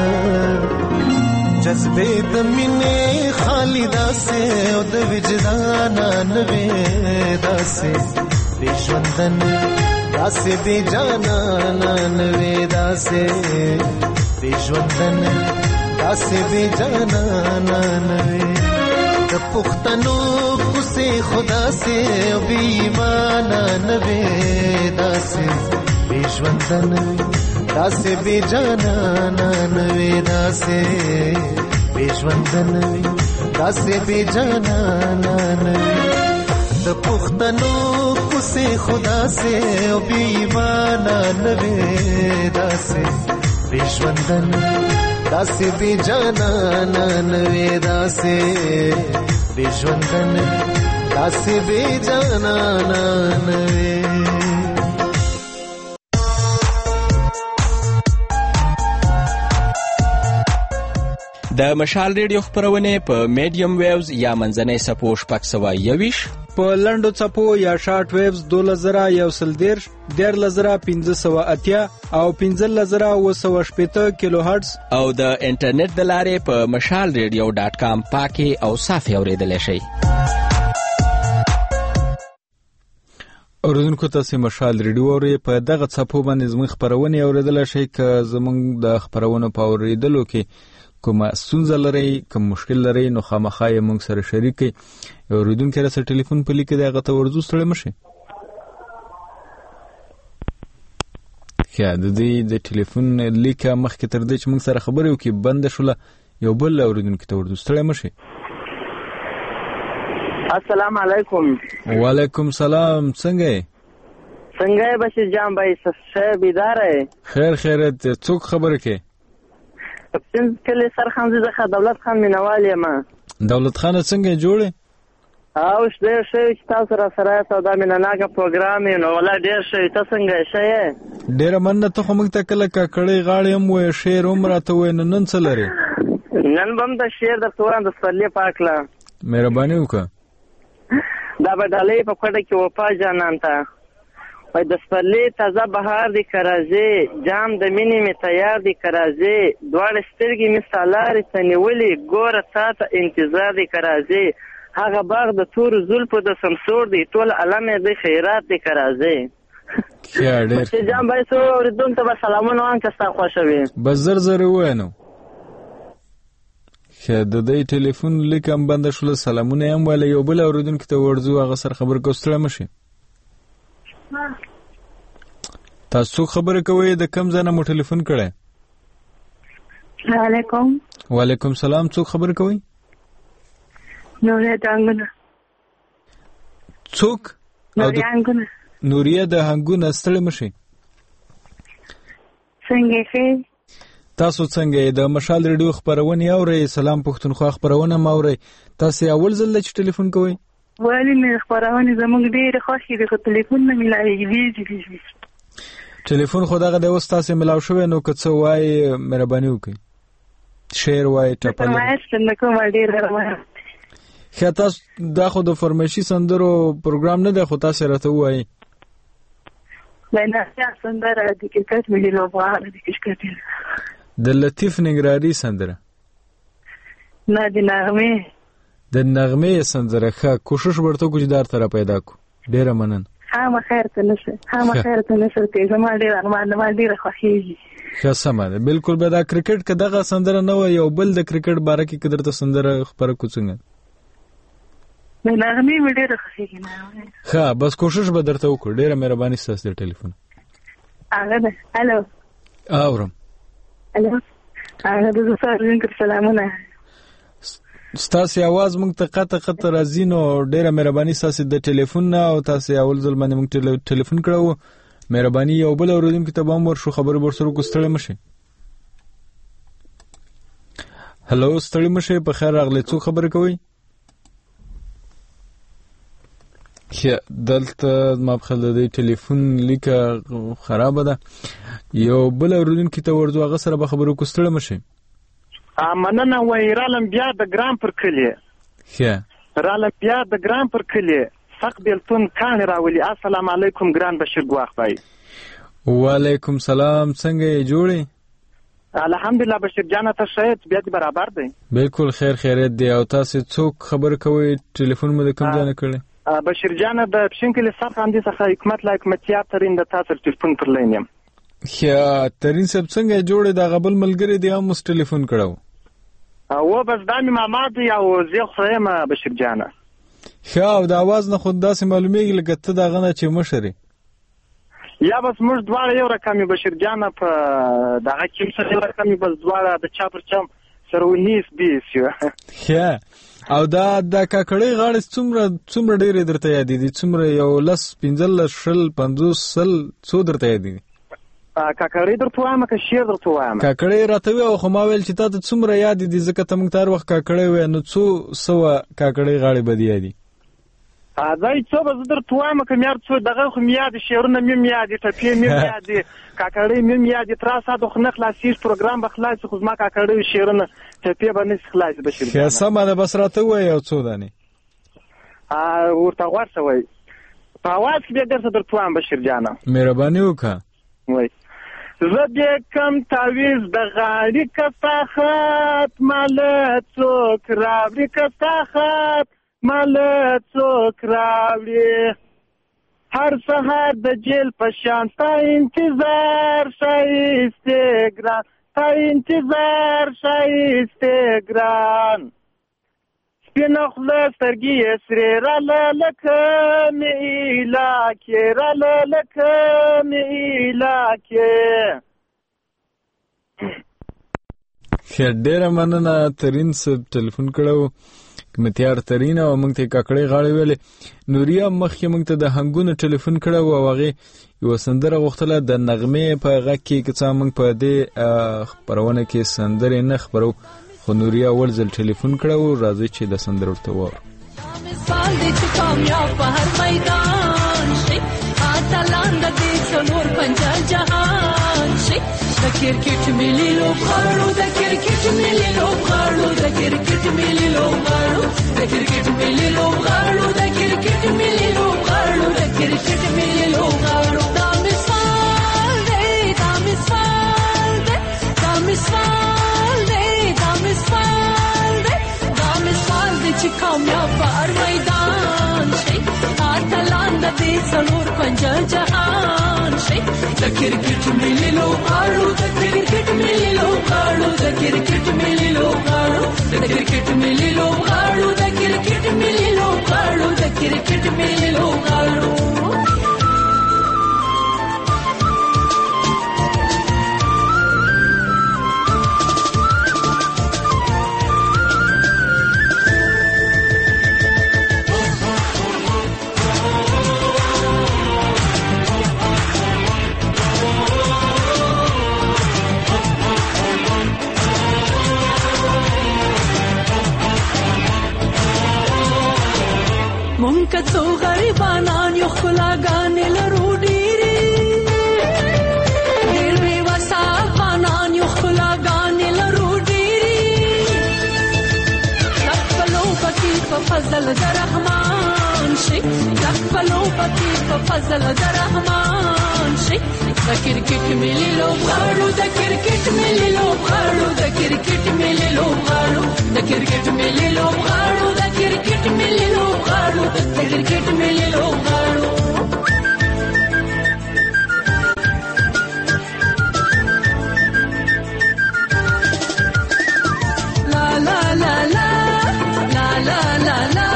جذبې د مینې خالي داسې او د وجدان نوې داسې بې ژوندن داسې بې جانان نوې داسې بې ژوندن داسې بې جانان نوې د پښتنو کوڅې خدا سي او بې ایمانه نوې داسې بې ژوندن داسې بې جانان نوې داسې بې ژوندن داسې بې جانان نوې د پښتنو کوڅې خدا سي او بې ایمانه نوې داسې بې ژوندن داسې بې جانان نوې داسې بې ژوندن داسې بې جانان نوې د مشال ریډیو خبرونه په میډیم ویوز یا منځنۍ سپو 621 په لنډو څپو یا شارټ ویوز 2110 14580 او 15780 کیلو هرتز او د انټرنیټ د لارې په mashalradio.com پاکي او صافي اوریدلای شئ. اوریدونکو تاسو مشال ریډیو اوري په دغه څپو باندې زموږ خبرونه اوریدلای شئ که زموږ د خبرونو په اوریدلو کې کوم ستونزه لري کوم مشکل لري نو خامخا یې موږ سره شریک کړئ. اوریدونکو را سره ټلیفون په لیکه دغه ته ورزو ستړي مشي. د دې د ټلیفون لیکه مخکې تر دې چې موږ سره خبرې وکړي بند شوله یو بل اوریدونکو ته ورزو ستړي مشي. السلام علیکم. وعلیکم سلام. څنګه یې بشیر جان بھائی څه بیدار یې؟ خیر خیرت. څوک خبره کې؟ پنځ کله سرخانزي ځخه دولت خان مینوال یم. دولت خان څنګه جوړه؟ او ډېر ښه چې تاسو را سره سودا مینناګه پروګرام یې نو ولا ډېر ښه تاسو څنګه ښه؟ ډېر مننه. ته موږ ته کله کړي غاړې هم وې شعر عمر ته وې نن څه لري؟ نن بم د شعر د توران د سپرلی پاکله مهرباني وکړه. دا بدلې په کوټه کې وپا جانان ته وای د سپرلی تازه بهار دی کرازي جام د مینې می تیار دی کرازي دواړه سترګې می سالارې تنولې ګوره تاته انتظار دی کرازي هغه باغ د تور زلفو د سمسور دی ټول علم د خیرات دی کرازي. خیر ډېر جام بھائی سو ردون ته سلامونه وان کستا خوشوي بزر زر وینو. خیر د دې ټلیفون لیکم بند شول سلامونه هم ولا یو بل اوریدونکو ته ورزو هغه سر خبر کوستره مشي. تاسو خبره کوئ د کم ځای نه مو ټلیفون کړی؟ علیکم. وعلیکم سلام. څوک خبره کوئ؟ نوریه د هنګونه. څوک؟ نوریه هنګونه. نوریه د هنګونه. ستړي مشي. څنګه ښه؟ تاسو څنګه د مشال ریډیو خبرونه اورئ؟ سلام پښتونخوا خبرونه ماورئ. تاسو اول ځل چې ټلیفون کوئ؟ ولی مې خبرونه زموږ ډېر خوښې دي خو ټلیفون نه ملایږي. ټلیفون خو دغه د اوس تاسو ملاو شوی نو که څه وایي مهرباني وکړئ. شعر وایي ټپل. ښه تاسو دا خو د فرمایشي سندرو پروګرام نه دی خو تاسو راته ووایئ. د لطیف نګراري سندره نه د نغمې د نغمې سندره. ښه کوشش ورته وکړو چې دار طرف پیدا کو. ډېره مننه. خیر ته نشه کې زما ډېر ارمان ما ډېر خوښیږي. ښه سمه ده. بالکل به دا کرکټ که دغه سندره نه وه یو بل د کرکټ باره کې که درته سندره خبره کو څنګه؟ د نغمې مې ډېره خوښیږي. ښه بس کوشش به درته وکړو. ډېره مهرباني ستاسو د ټلیفون. هغه ده. هلو اورم. هلو هغه د زه سره سلامونه. ستاسو आवाज موږ ته قطه راځي نو ډیره مهرباني ستاسو د ټلیفون نه او تاسو اول ځل باندې موږ ټلیفون کړو. مهرباني یو بل اوریدونکو ته به مور شو خبر ورسره کوستړی مشي. هلو ستړی مشي. په خیر راغلی. څوک خبره کوي؟ دلته ما په خل د ټلیفون لیکه خراب ده. یو بل اوریدونکو ته ورځو هغه سره به خبرو کوستړه مشي. مننه وایرالم بیا د ګرام پر کلی. رالم بیا د ګرام پر کلی سخت بیلتون کان راولي. السلام علیکم ګران بشیر ګواخ بای. وعلیکم سلام، څنګه یې جوړی؟ الحمدلله بشیر جان ته شاید بیا برابر دی. بالکل خیر خیریت دی. او تاسو څوک خبر کوي؟ ټلیفون مو د کوم ځای نه کړی؟ بشیر جان د پښینکلی سره هم دي څخه حکمت لا حکمتیا ترين د تاسو ټلیفون پر لین یم. ترين سب څنګه جوړه د غبل ملګری دی هم ټلیفون کړو؟ او بس دامي ماما دی او زه خو یم بشیر جان. او د आवाज نه خود داسې معلومیږي لکه ته دا غنه چې مشري. یا بس موږ دواړه یو رقمي بشیر جان په دغه کې څه یو رقمي بس دواړه د چا پر چم سره ونیس بیسیو. او دا د کاکړی غاړې څومره ډېرې درته یادې دي؟ څومره یو 10 15 شل 50 څو درته یادې دي؟ کاکړی درته وایم که شعر درته وایم؟ کاکړی راته وی او خو ما ویل چې تا ته څومره یادې دي ځکه ته موږ ته هر وخت کاکړی وی نو څو سوه کاکړی غاړې به دي یادي؟ ځای څو به زه درته وایم که مې هر څو دغه خو مې یادې شعرونه مې هم یادې ټپې مې هم یادې کاکړی مې هم یادې تر ساعته خو نه خلاصېږي پروګرام به خلاص خو زما کاکړی شعرونه ټپې به نشي خلاص بشیر جان. سمه ده بس راته ووایه یو څو دانې ورته غوږ شه وایي په اواز کې بیا درته درته وایم بشیر جانه. مهرباني وکړه. وایي زه دې کم تعویز د غاړې که ستا خط ماله څوک راوړي که ستا خط ماله څوک راوړي هر سهار د جیل په شان ستا انتظار ښایستې ګران ستا انتظار ښایستې ګران سپینه خوله سترګې یې سرې راله لکه میله کې راله لکه میله کې. خیر ډېره مننه ترين صاحب ټلیفون کړو متیار ترين او موږ ته کاکړی غاړې ویلې. نوریا مخکې موږ ته د هنګونو ټلیفون کړو او هغې یوه سندره غوښتله د نغمې په غږ کې که څه موږ په دې خپرونه کې سندرې نه خپرو خو نوریا اول ځل ټلیفون کړو. راځئ چې د سندره ورته واورو. مثال دی چې کامیاب په هر میدان شي اتلان د دې څلور پنځه جهان شي د کرکټ ملي لوبغاړو د کرکټ ملي لوبغاړو د کرکټ ملي لوبغاړو د کرکټ ملي لوبغاړو د کرکټ ملي لوبغاړو د کرکټ ملي لوبغاړو دا مثال دی دا مثال دی دا مثال دی دا مثال دی دا مثال دی چې کامیاب په هر میدان شي اتلان د دې څلور پنځه جهان شي د کرکټ ملي لوبغاړو د کرکټ ملي لوبغاړو د کرکټ ملي لوبغاړو د کرکټ ملي لوبغاړو د کرکټ ملي لوبغاړو د کرکټ ملي لوبغاړو. مونږ څو غریبانان یو ښکلاګانې لرو ډېرې ډېر بې وسه افغانان یو ښکلاګانې لرو ډېرې لږ په لوبه کې په فضل د رحمان شي لږ په لوبه کې په فضل د رحمان شي د کرکټ ملي لوبغاړو د کرکټ ملي لوبغاړو د کرکټ ملي لوبغاړو د کرکټ ملي لوبغاړو د کرکټ ملي لوبغاړو د کرکټ ملي لوبغاړو. لا لا لا لا لا لا لا لا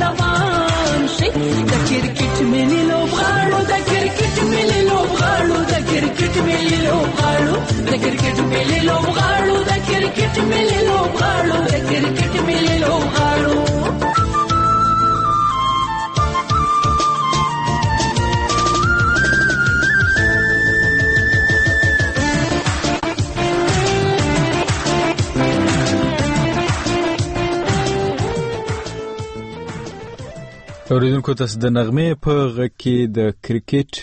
پهلوان شي د کرکټ ملي لوبغاړو د کرکټ ملي لوبغاړو د کرکټ ملي لوبغاړو د کرکټ ملي لوبغاړو د کرکټ ملي لوبغاړو د کرکټ ملي لوبغاړو اوریدونکو تاسو د نغمې په غږ کې د کرکټ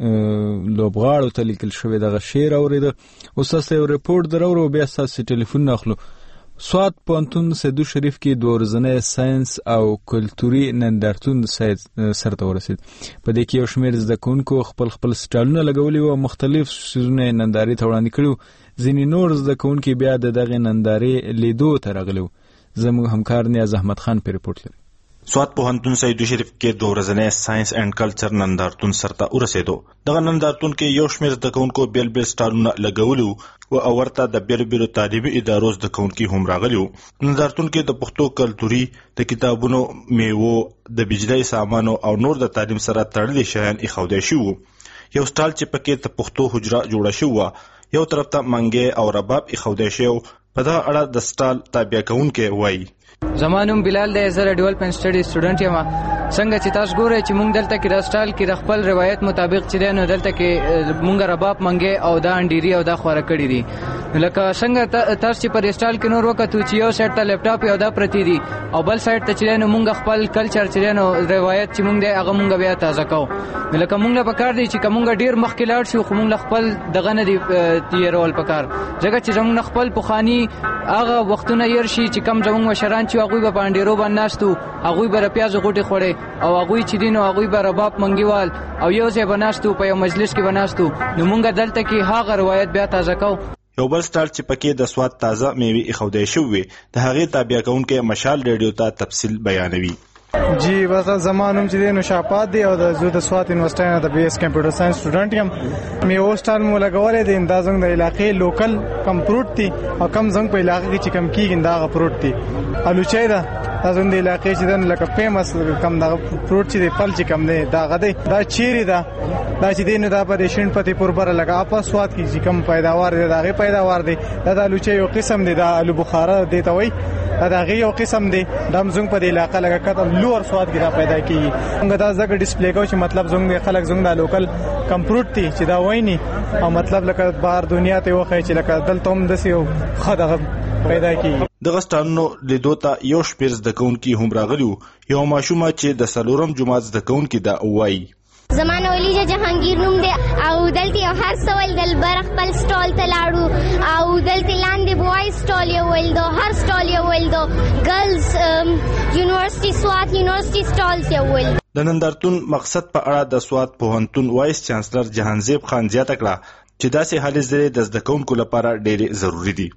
لوبغاړو ته لیکل شوی دغه شعر اوریده. اوس تاسو یو ریپورت درورو بیا تاسو ټلیفون اخلو. سوات پوهنتون سیدو شریف کې دوه ورځنی ساينس او کلتوري نندارتون سرته ورسید. په دې کې یو شمېر زده کوونکو خپل سټالونه لګولي او مختلف څیزونه نندارې ته وړاندې کړو. ځینې نور زده کوونکي بیا د دغه نندارې لیدو ته راغلي. زموږ همکار نیاز احمد خان په ریپورت لري. سوات پوهنتون سیدو شریف کې دوه ورځنی ساينس اینڈ کلچر نندارتون سرته ورسېدو. دغه نندارتون کې یو شمېر زده کوونکو بیل سټالونه لګولي او ورته د بیلو تعلیمي ادارو زده کوونکي هم راغلي. نندارتون کې د پښتو کلتوري د کتابونو، میوو، د بجلی سامانو او نور د تعلیم سره تړلي شیان ایښودل شوي. یو سټال چې پکې د پښتو حجره جوړه شوې، یو طرف ته منګې او رباب ایښودل شوی. په دغه اړه د سټال تابع کوونکی وایي: زمانوم بلال د زره ډیولپمنٹ سټډي سټوډنټ یم. څنګه چې تاسو ګورئ چې موږ دلته کې د سټال کې د خپل روایت مطابق چې نو دلته کې موږ رباب منګې او دا انډيري او دا خوره کړی دي. لکه څنګه تاسو چې پر سټال کې نور وکړو چې یو سایت ته لپټاپ یو دا پرتی دي او بل سایت ته چې نو موږ خپل کلچر چې نو روایت چې موږ د هغه موږ بیا تازه کوو. لکه موږ له پکار دي چې کومه ډیر مخکې لاړ شو خو موږ خپل دغه نه دی تیرول پکار. ځکه چې موږ خپل پخوانی هغه وختونه ير شي چې کم زموږ مشران چې هغه په باندې رو باندې هغه به پیاز غوټي خوړي او هغه چې دینو هغه به رباب منګیوال او یو ځای بناستو په یو مجلس کې بناستو. نو مونږ دلته کې هغه روایت بیا تازه کوو. یو بل سټال چې پکې د سوات تازه میوه ایښودل شوی د هغې تابع کوونکی مشال ریډیو ته تفصیل بیانوي. جی بس زمانوم چې نو شاپات دی او د زو د سوات یونیورسيټي نه د بي اس کمپیوټر ساينس سټوډنټ یم. می هوسټال مو لګولې د اندازنګ د علاقې لوکل کمپروټ دي او کم زنګ په علاقې کې چې کم کیږي دا غپروټ دي. الوچای دا تاسو د علاقې چې دن لکه فیمس کم دا فروټ چې پل چې کم دی دا غده دا چیرې دا چې دین دا په شین پتی پور بر لگا په سوات کې چې کم پیداوار دی دا غي پیداوار دی دا الوچای یو قسم دی دا الو بخاره دی ته وای دا غي یو قسم دی د زنګ په علاقې لگا کته لور سوات کې را پیدا کیږي. موږ دا زګ ډیسپلی کو چې مطلب زنګ خلک زنګ دا لوکل کمپروټ دي چې دا وایي او مطلب لکه بهر دنیا ته وخی چې لکه دلته هم دسی او خدغه پیدا کیږي. دغه ستانو لیدو ته یو شپیر زده کوونکي هم راغلي. یو ماشومه چې د سلورم جماعت زده کوونکي دا وایي: زمانه ولیجه جهانگیر نوم دی او دلته هر سوال دل بر خپل سټال ته لاړو او دلته لاندې بوای سټال یو ولدو هر سټال یو ولدو ګرلز یونیورسيټي سوات یونیورسيټي سټال یو ولدو. د نندارتون مقصد په اړه د سوات پوهنتون وایس چانسلر جهانزیب خان زیاته کړه چې داسې حالې زری د زده کوونکو لپاره ډېرې ضروری دي.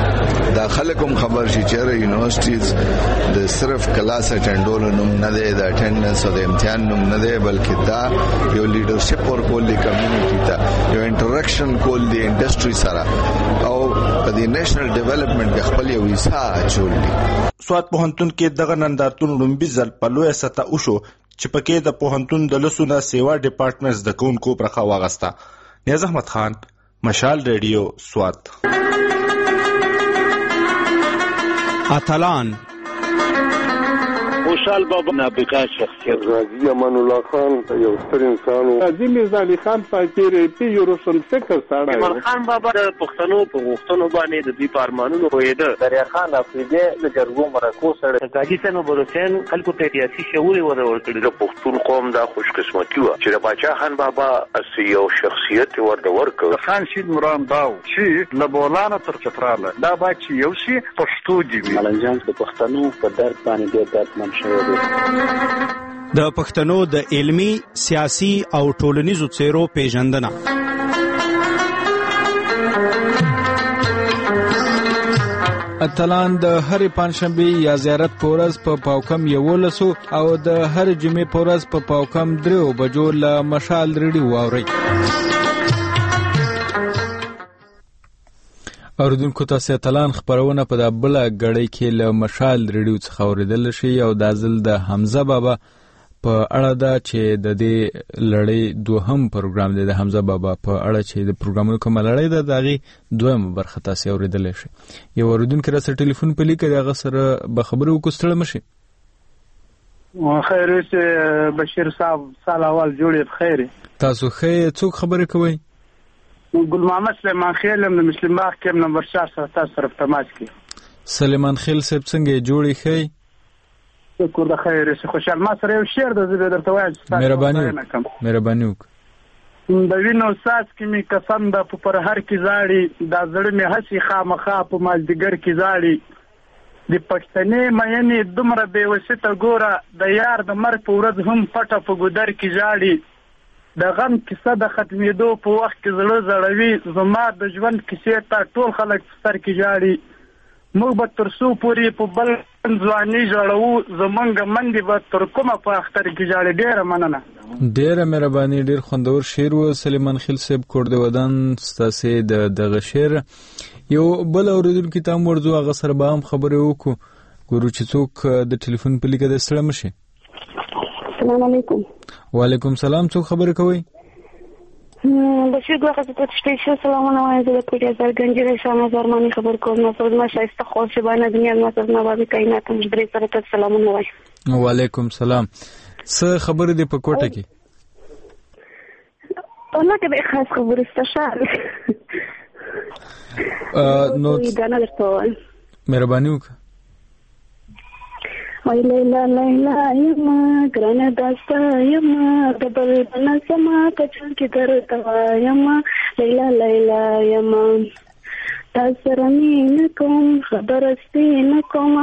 دا خلکم خبر شي چې یونیورسيټیز د صرف کلاس اټینډول نوم نه دی، د اټینډنس او د امتحان نوم نه دی، بلکې دا یو لیډرشپ اور کول دی کمیونټي ته، یو انټریکشن کول دی انډستری سره او د نېشنل ډیولپمنٹ خپل یو حصہ چول دي. سوات پوهنتون کې دغه نندارتون لومبي ځل په لویه سطح وشو چې پکې د پوهنتون د لسونه سیوا ډپارټمنټس د کوونکو برخه واغسته. نیاز احمد خان، مشال ریډیو، سوات. اتلان خوشحال بابا نابغه شخصیت، غازی امان الله خان یو ستر انسان و، قاضي میرزا علي خان فقیر پی یو روشن فکر ساړی، عمر خان بابا د پښتنو په غوښتنو باندې د دې پارمانونو پوهېده، دریا خان افریدي د جرګو مرکو سره، قاضي صاحب حسین خلکو ته سیاسي شعور ورکړي. د پښتون قوم دا خوش قسمتي و چې د باچا خان بابا اسی یو شخصیت ورکړ. خان شید مرام باو چې له بولانه تر چتراله دا با چې یو شي پښتو دی. ملنجان د پښتنو په درد باندې ډېر دردمن د پښتنو د علمی، سیاسي او ټولنیزو څیرو پیژندنه. اتلان د هر پنځشنبه یا زیارت پورز په پاوکم 11 او د هر جمعې پورز په پاوکم 3 بجو له مشال ریډیو واوري. اوریدونکو تاسو اتلان خبرونه په د بل غړی کې له مشال ریډیو څخه اوریدل شي او د ازل د حمزه بابا په اړه دا چې د دې لړۍ دوهم پروګرام دی د حمزه بابا په اړه چې د پروګرامونو کوم لړۍ ده دغه دویم برخه تاسو اوریدل شي. یو اوریدونکو را ټلیفون په لیکه دغه سره به خبرو کوستل مشي. خیر اوسه بشیر صاحب سال اول جوړې بخیر. تاسو خې څوک خبرې کوي؟ ګل محمد سلیمان خیل د مسلم باغ کې نمبر 4 سره تاسو سره تماس کې. سلیمان خیل صاحب څنګه جوړې خې؟ شکر د خیر اوسه خوشحال. ما سره یو شعر د زړه درته وایم. مهرباني وک. د وینو ساس کې می قسم د پر هر کې زاړي د زړه می هسي خامخا په مازدیګر کې زاړي د پښتنې مېنې دومره بې وسته ګوره د یار د مرګ په ورځ هم پټه په ګودر کې زاړي د غم کیسه د ختمېدو په وخت کې زړه زړوي زما د ژوند کیسې ته ټول خلک سر کې جاړي موږ به تر څو پورې په بل ځواني ژړو زمونږ منډې به تر کومه په اختر کې جاړي. ډېره مننه. ډېره مهرباني. ډېر خوندور شعر و سلیمان خیل صاحب کور د ودان ستاسې د دغه شعر. یو بل اوریدونکو ته هم ورځو هغه سره به هم خبرې وکړو ګورو چې څوک د ټلیفون په لیکه د ستړی مشي. السلام علیکم. وعلیکم سلام. څوک خبرې کوي؟ بشیر ګوخه ته تشتیشه سلامونه وایم. زه د کوټې زرګنجې شامه زرمانی خبر کوم. نو ما شایسته خوشبانه دنیا ما سره نوابي کائنات مجبري سره ته سلامونه وایم. وعلیکم سلام. څه خبرې دی په کوټه کې؟ الله کې خاص خبرې استشار نو مهرباني وکړه. وای لیلا لیلا یما ګرانه داستا یما د بل نسما کچل کې درته یما لیلا لیلا یما تاسو رمین کوم خبر استین کوم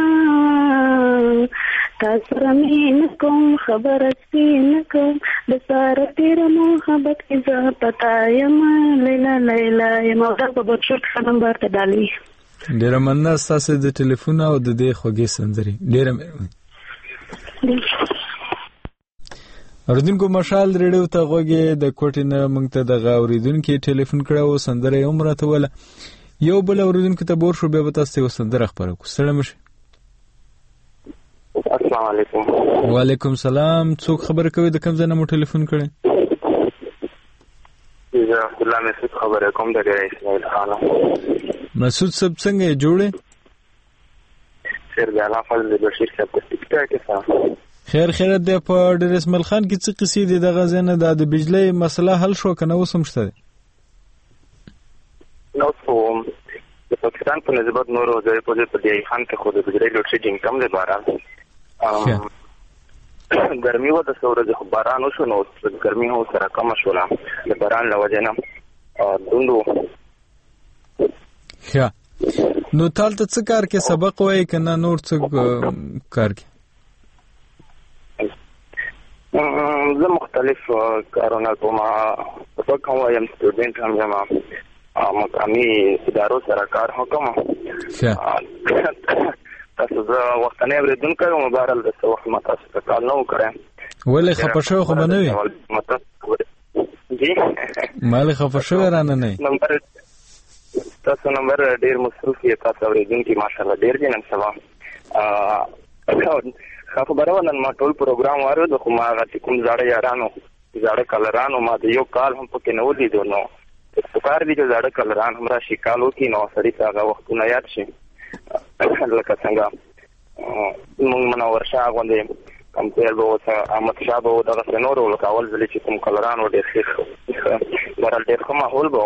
تاسو رمین کوم خبر استین کوم د ساره تیر محبت کې زه پتا یما لیلا لیلا یما دا په بچو نمبر ته ډالي. ډیره مننه ستاسو د ټلیفون او د دې خوږې سندري. ډیره مهرباني. اوریدونکو مشال ریډیو ته غوږی د کوټې نه موږ ته د اوریدونکو ټلیفون کړه او سندره یې عمره ته ولا یو بل اوریدونکو ته بور شو بیا تاسو ته سندره خبره کو سره مشه. السلام علیکم. وعلیکم سلام. څوک خبر کوي د کوم ځای نه مو ټلیفون کړي؟ زه الله مسعود خبره کوم د اسماعیل خان. مسعود صاحب څنګه جوړه؟ خیر دی الله فضل بشیر صاحب په سپیکر کې خیر خیرت دی. په ډیر اسماعیل خان کې څه قصې دي دغه ځنه د بجلی مسله حل شو کنه اوس هم شته؟ نو څوم د پاکستان په نسبت نورو ځای په دې خان کې خو د بجلی لوډ شیډینګ کم دی. باران ګرمي و د سورج خو باران وشو نو ګرمي هو سره کم شوله د باران له وجې نه دوندو. ښه نو تال ته څه کار کې سبق وای کنه نور څه کار کې؟ زه مختلف کارونه کوم. په کوم وایم سټوډنټ هم یم مقامي ادارو سره کار کوم. تاسو زه وختنی اوریدونکی یم بهرحال داسې وخت ما تاسو ته کال نه وکړی. ولې خفه شوی خو به نه وي؟ جی مالې خفه شوی رانه نه تاسو نمبر ډیر مصروف یې تاسو اوریدونکي ماشاءالله ډیر دي نن سبا. خبره ونه ما ټول پروګرام واورېدو خو ما هغه چې کوم زاړه یارانو زاړه کلرانو ما د یو کال هم پکې نه ولیدو نو پکار دي چې زاړه کلران هم راشي کال وکړي نو سړي ته هغه وختونه یاد شي. لکه څنګه موږ منور شاه غوندې کمپیر به اوس احمد شاه به دغسې نورو لکه اول ځلې چې کوم کلران و ډېر ښه بهرحال ډېر ښه ماحول به و.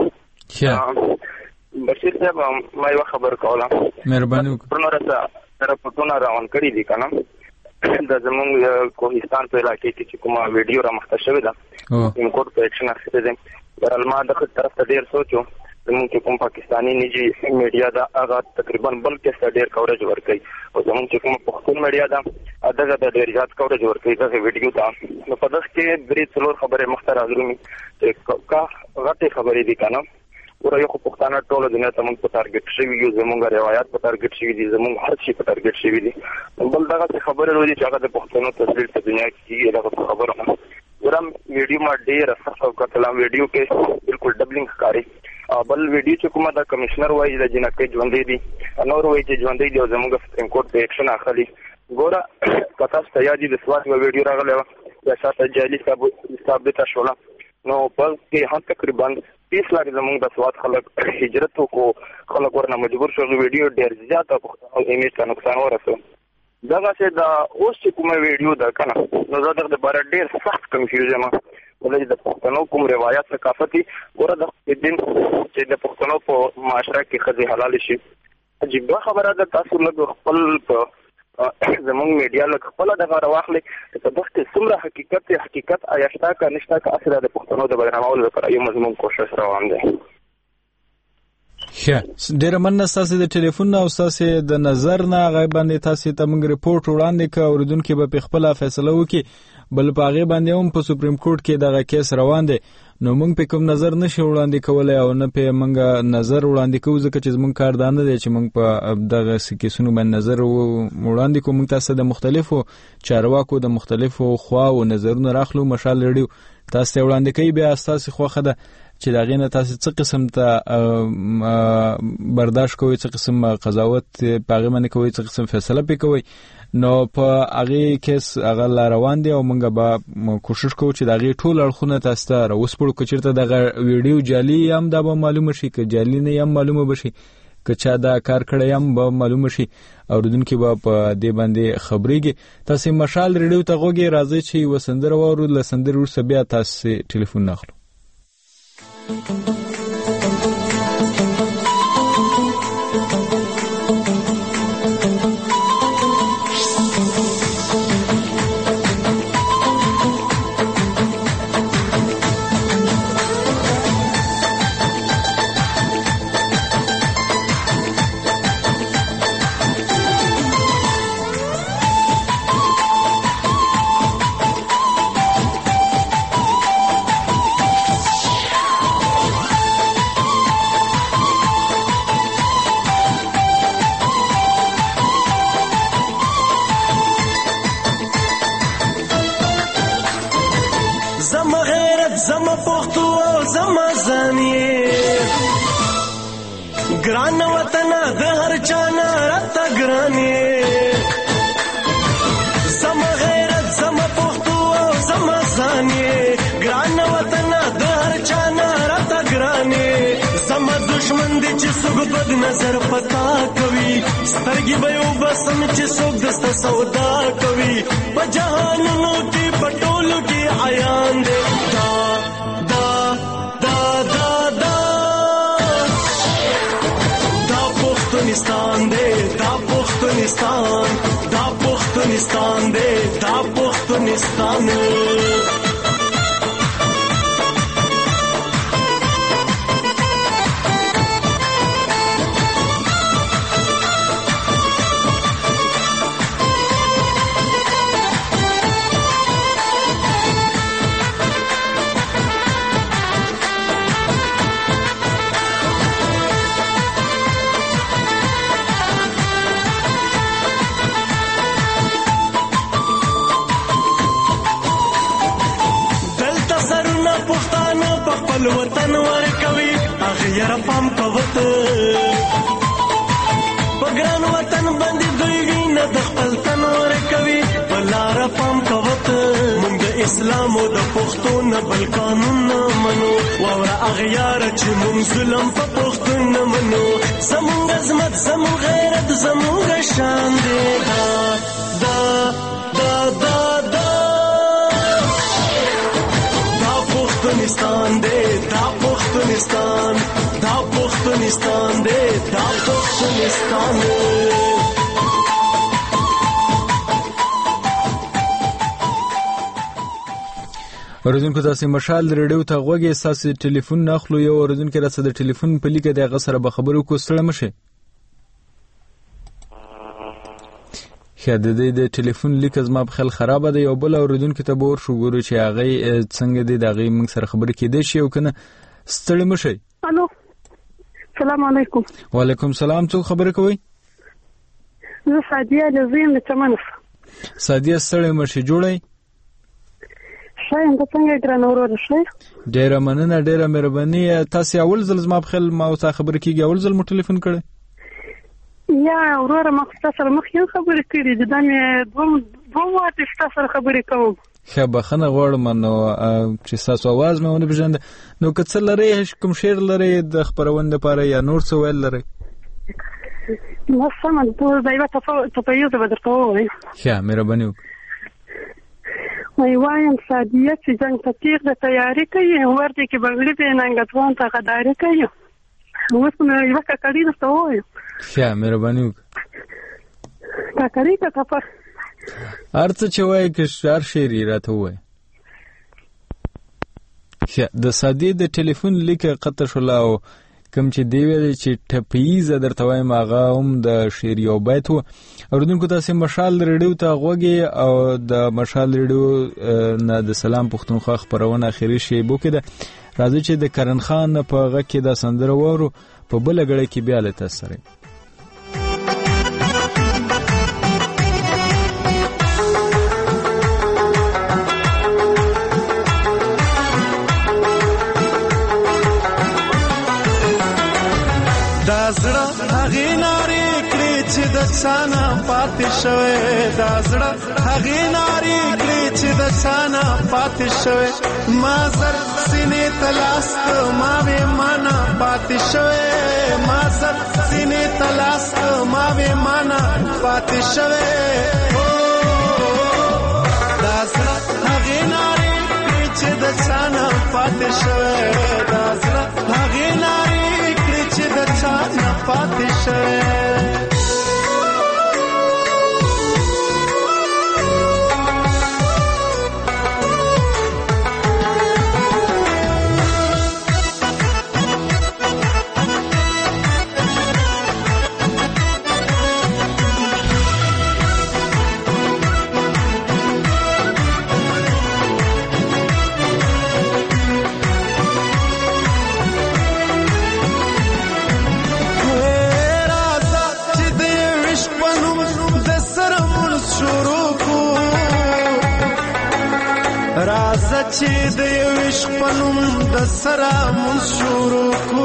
بشیر صاحب ما یوه خبر کوله. مهرباني وکړه. رپورټونه روان کړي دي که نه د زمونږ کوهستان په علاقې کې چې کومه ویډیو رامخته شوې ده سپریم کورټ په ایکشن اخیستی دی. بهرحال ما دغه طرف ته ډېر سوچ و زمونږ چې کوم پاکستاني نجي میډیا ده هغه تقریبا بل کس ته ډېر کوریج ورکوي او زمونږ چې کومه پښتون میډیا ده دغه ته ډېر زیات کوریج ورکوي دغه ویډیو ته. نو په دغه کې درې څلور خبرې مخته راځلومي چې غټې خبرې دي که نه ګوره یو خو پښتانه ټوله دنیا ته موږ په ټارګېټ شوي یو زموږ روایات په ټارګېټ شوي دي زموږ هر شي په ټارګېټ شوي دي. بل دغسې خبرې راځي چې هغه د پښتنو تصویر په دنیا کې کېږي دغسې خبره ګوره ویډیو ما ډېره سخته وکتله. ویډیو کې بلکل ډبلینګ ښکاري بل ویډیو چې کومه د کمشنر وایي د جنکۍ ژوندۍ دي نور وایي چې ژوندۍ دي او زموږ سپریم کورټ په ایکشن اخلي. ګوره که تاسو ته یاد وي د سوات یوه ویډیو راغلی وه د شاته جعلي ثابته شوله نو په کې هم تقریبا 30 لاک زموږ د سوات خلک هجرت وکړو خلک ورنه مجبور شو. ویډیو ډېر زیاته پښتنو ایمیج ته نقصان ورسو. دغسې د اوس چې کومه ویډیو ده که نه نو زه دغه دپاره ډېر سخت کنفیوز یم چې د پښتنو کوم روایت ثقافت دي. ګوره د دین چې د پښتنو په معاشره کې ښځې حلالې شي عجیبه خبره ده. تاسو لږ خپل په زموږ میډیا لږ خپله دغه راواخلئ چې په دغه کې څومره حقیقت آیا شته که نشته که هسې د پښتنو د بدنامولو لپاره یو مضمون کوشش روان دی. ښه ډېره مننه ستاسې د ټلیفون نه او ستاسې د نظر نه. هغه باندې تاسې ته موږ رپورټ وړاندې کړه اورېدونکي به پې خپله فیصله وکړي. بل په هغې باندې هم په سپریم کورټ کې دغه کیس روان دی نو موږ پې کوم نظر نشو وړاندې کولی او نه پې موږ نظر وړاندې کوو ځکه چې زموږ کار دا نه دی چې موږ په دغسې کیسونو باندې نظر وړاندې کوو. موږ تاسو د مختلفو چارواکو د مختلفو خواو نظرونه راخلو. مشال ریډیو تاسو ته وړاندې کوي بیا ستاسې خوښه ده چې د هغې نه تاسې څه قسم ته برداشت کوئ څه قسم قضاوت په هغې باندې کوئ څه قسم فیصله پې کوئ. نو په هغې کیس هغه لا روان دی او موږ به کوشش کوو چې د هغې ټول اړخونه تاسو ته راوسپړو. که چېرته دغه ویډیو جعلي هم دا به معلومه شي که جعلي نه هم معلومه به شي که چا دا کار کړی هم به معلومه شي اورېدونکي به په دې باندې خبرېږي. تاسې مشال ریډیو ته غوږئ راځئ چې یوه سندره واورو. له سندرې وروسته بیا تاسې ټلیفون نه اخلو. ګران وطن د هر چانا راته ګرانې زم غیرت زم پښتو او زم ځانې ګران وطن د هر چانا راته ګرانې زم دشمن دي چې څوک بد نظر پتا کوي سترګې به یو بسم چې څوک دسته سودا کوي په جهانونو کې پټولو کې عیان دي پښتونستان دے دا پښتونستان دا پښتونستان دے دا پښتونستان وطن ورکوي اغیر پام کوت پګران وطن باندې دوی وینه د خپل تن ورکوي بلار پام کوت موږ د اسلام او د پښتو نه بل قانون نه منو او اغیار چې موږ ظلم په پښتو نه منو زموږ عظمت زموږ غیرت زموږ شان دی دا دا دا دا دا پښتونستان دے دا پښتونستان دا پښتونستان دے دا پښتونستان اوریدونکو تاسو مشال ریډیو ته غوږی تاسو ټلیفون نه اخلو یو اوریدونکو راځي د ټلیفون په لیکه د غسر به خبرو کو ستړم شي خاده د ټلیفون لیک زما په خل خراب ده یو بل اوریدونکو ته بور شو ګورو چې هغه څنګه دی دغه موږ سره خبرې کېدې شي او کنه ستړم شي. الو السلام علیکم. وعلیکم السلام. څو خبرې کوي؟ زه سعدیه لزیم د چمنف. سعدیه ستړم شي جوړی ښه ته څنګه ګرانه وروره ښه ډېره مننه ډېره مهرباني تاسې اول ځل زما په خیال ما ورته خبرې کېږي اول ځل مو ټلیفون کړی یا وروره ما ستا سره مخکې خبرې کړې دي دا مې دوه وارې ستا سره خبرې کوم ښه بخښنه غواړم نو چې ستاسو اواز مې ونه پېژانده نو که څه لرئ کوم شعر لرئ د خپرونې دپاره یا نور څه ویل لرئ نو سمه ده دا یوه ټپیزه به درته ووایم ښه مهرباني وکړه وایم سعدیه چې جنگ ته تیغ د تیاري کوي ورته کې بنګړي په ننګتوان ته غداري کوي اوس نو یوه کاکړي درته ووایم ښه مهرباني وکړه کاکړي که ټپه هر څه چې وایي که هر شعر یې راته ووایي ښه د سعدیې د ټلیفون لیکه قطع شوله او کوم چې دی ویلې چې ټپیزه درته وایم هغه هم د شعر یو بیت و اورېدونکو تاسې مشال ریډیو ته غوږ او د مشال ریډیو نه د سلام پښتونخوا خپرونه اخري شیبو کې ده راځئ چې د کرن خان په غږ کې دا سندره واورو په بله ګړۍ کې بیا له تاسو سره زړه هغې نارې کړې چې د چا نه پاتې شوی دا زړه هغې نارې کړې چې د چا نه پاتې شوی ما زر سینې ته لاس ما وې ما نه پاتې شوی ما زر سینې ته لاس ما وې ما نه پاتې شوی دا زړه هغې نارې کړې چې د چا نه پاتې شوی دا زړه هغې نارې چې د چا نه پاتې شوی چې د یو عشق په نوم د سره مونځ شروع کو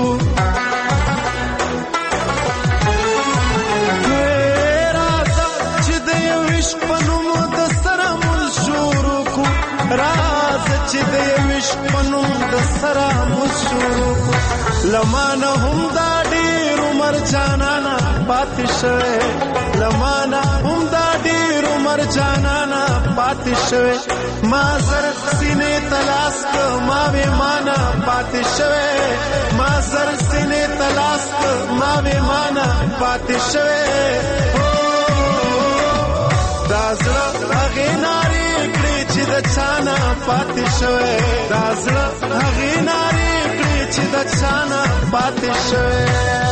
راځه چې د یو عشق په نوم د سره مونځ شروع کو راځه چې د یو عشق په نوم د سره مونځ شروع کو لمانه هم دا ډېر عمر جانانه پاتې شوی لمانه هم دا ډېر عمر جانانه پاتې شوی ما زر سینې تلاس ما وې مانا پاتې شوی ما زر سینې تلاس ما وې مانا پاتې شوی دا زړه هغې نارې کړې چې د چا نه پاتې شوی دا زړه هغې نارې کړې چې د چا نه پاتې شوی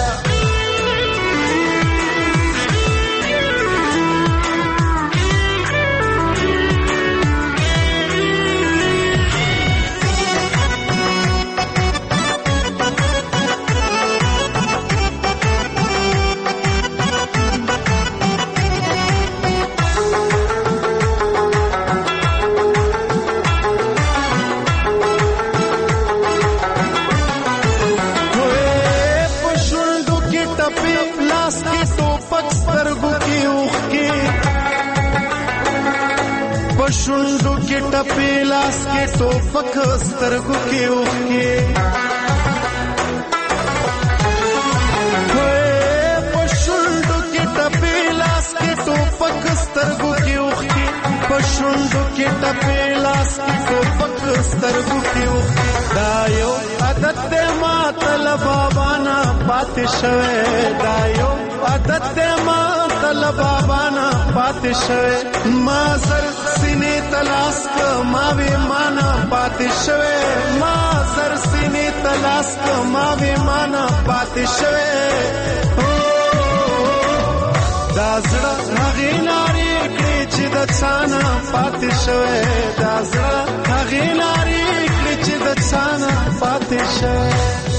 شوندو کې ټپې لاس کې ټوپک سترګو کې اوښکې په شوندو کې ټپې لاس کې ټوپک سترګو کې اوښکې په شوندو کې ټپې لاس کې ټوپک سترګو کې اوښکې دا یو عادت دی ماته له بابا نه پاتې شوی دا یو عادت دی ماته له بابا نه پاتې شوی ما سر سینې تلاس ما وې مانا پاتې شوی ما سر سینې تلاس ما وې مانا پاتې شوی دا زړه هغې نارې کړې چې د چا نه پاتې شوی دا زړه هغې نارې کړې چې د چا نه پاتې شوی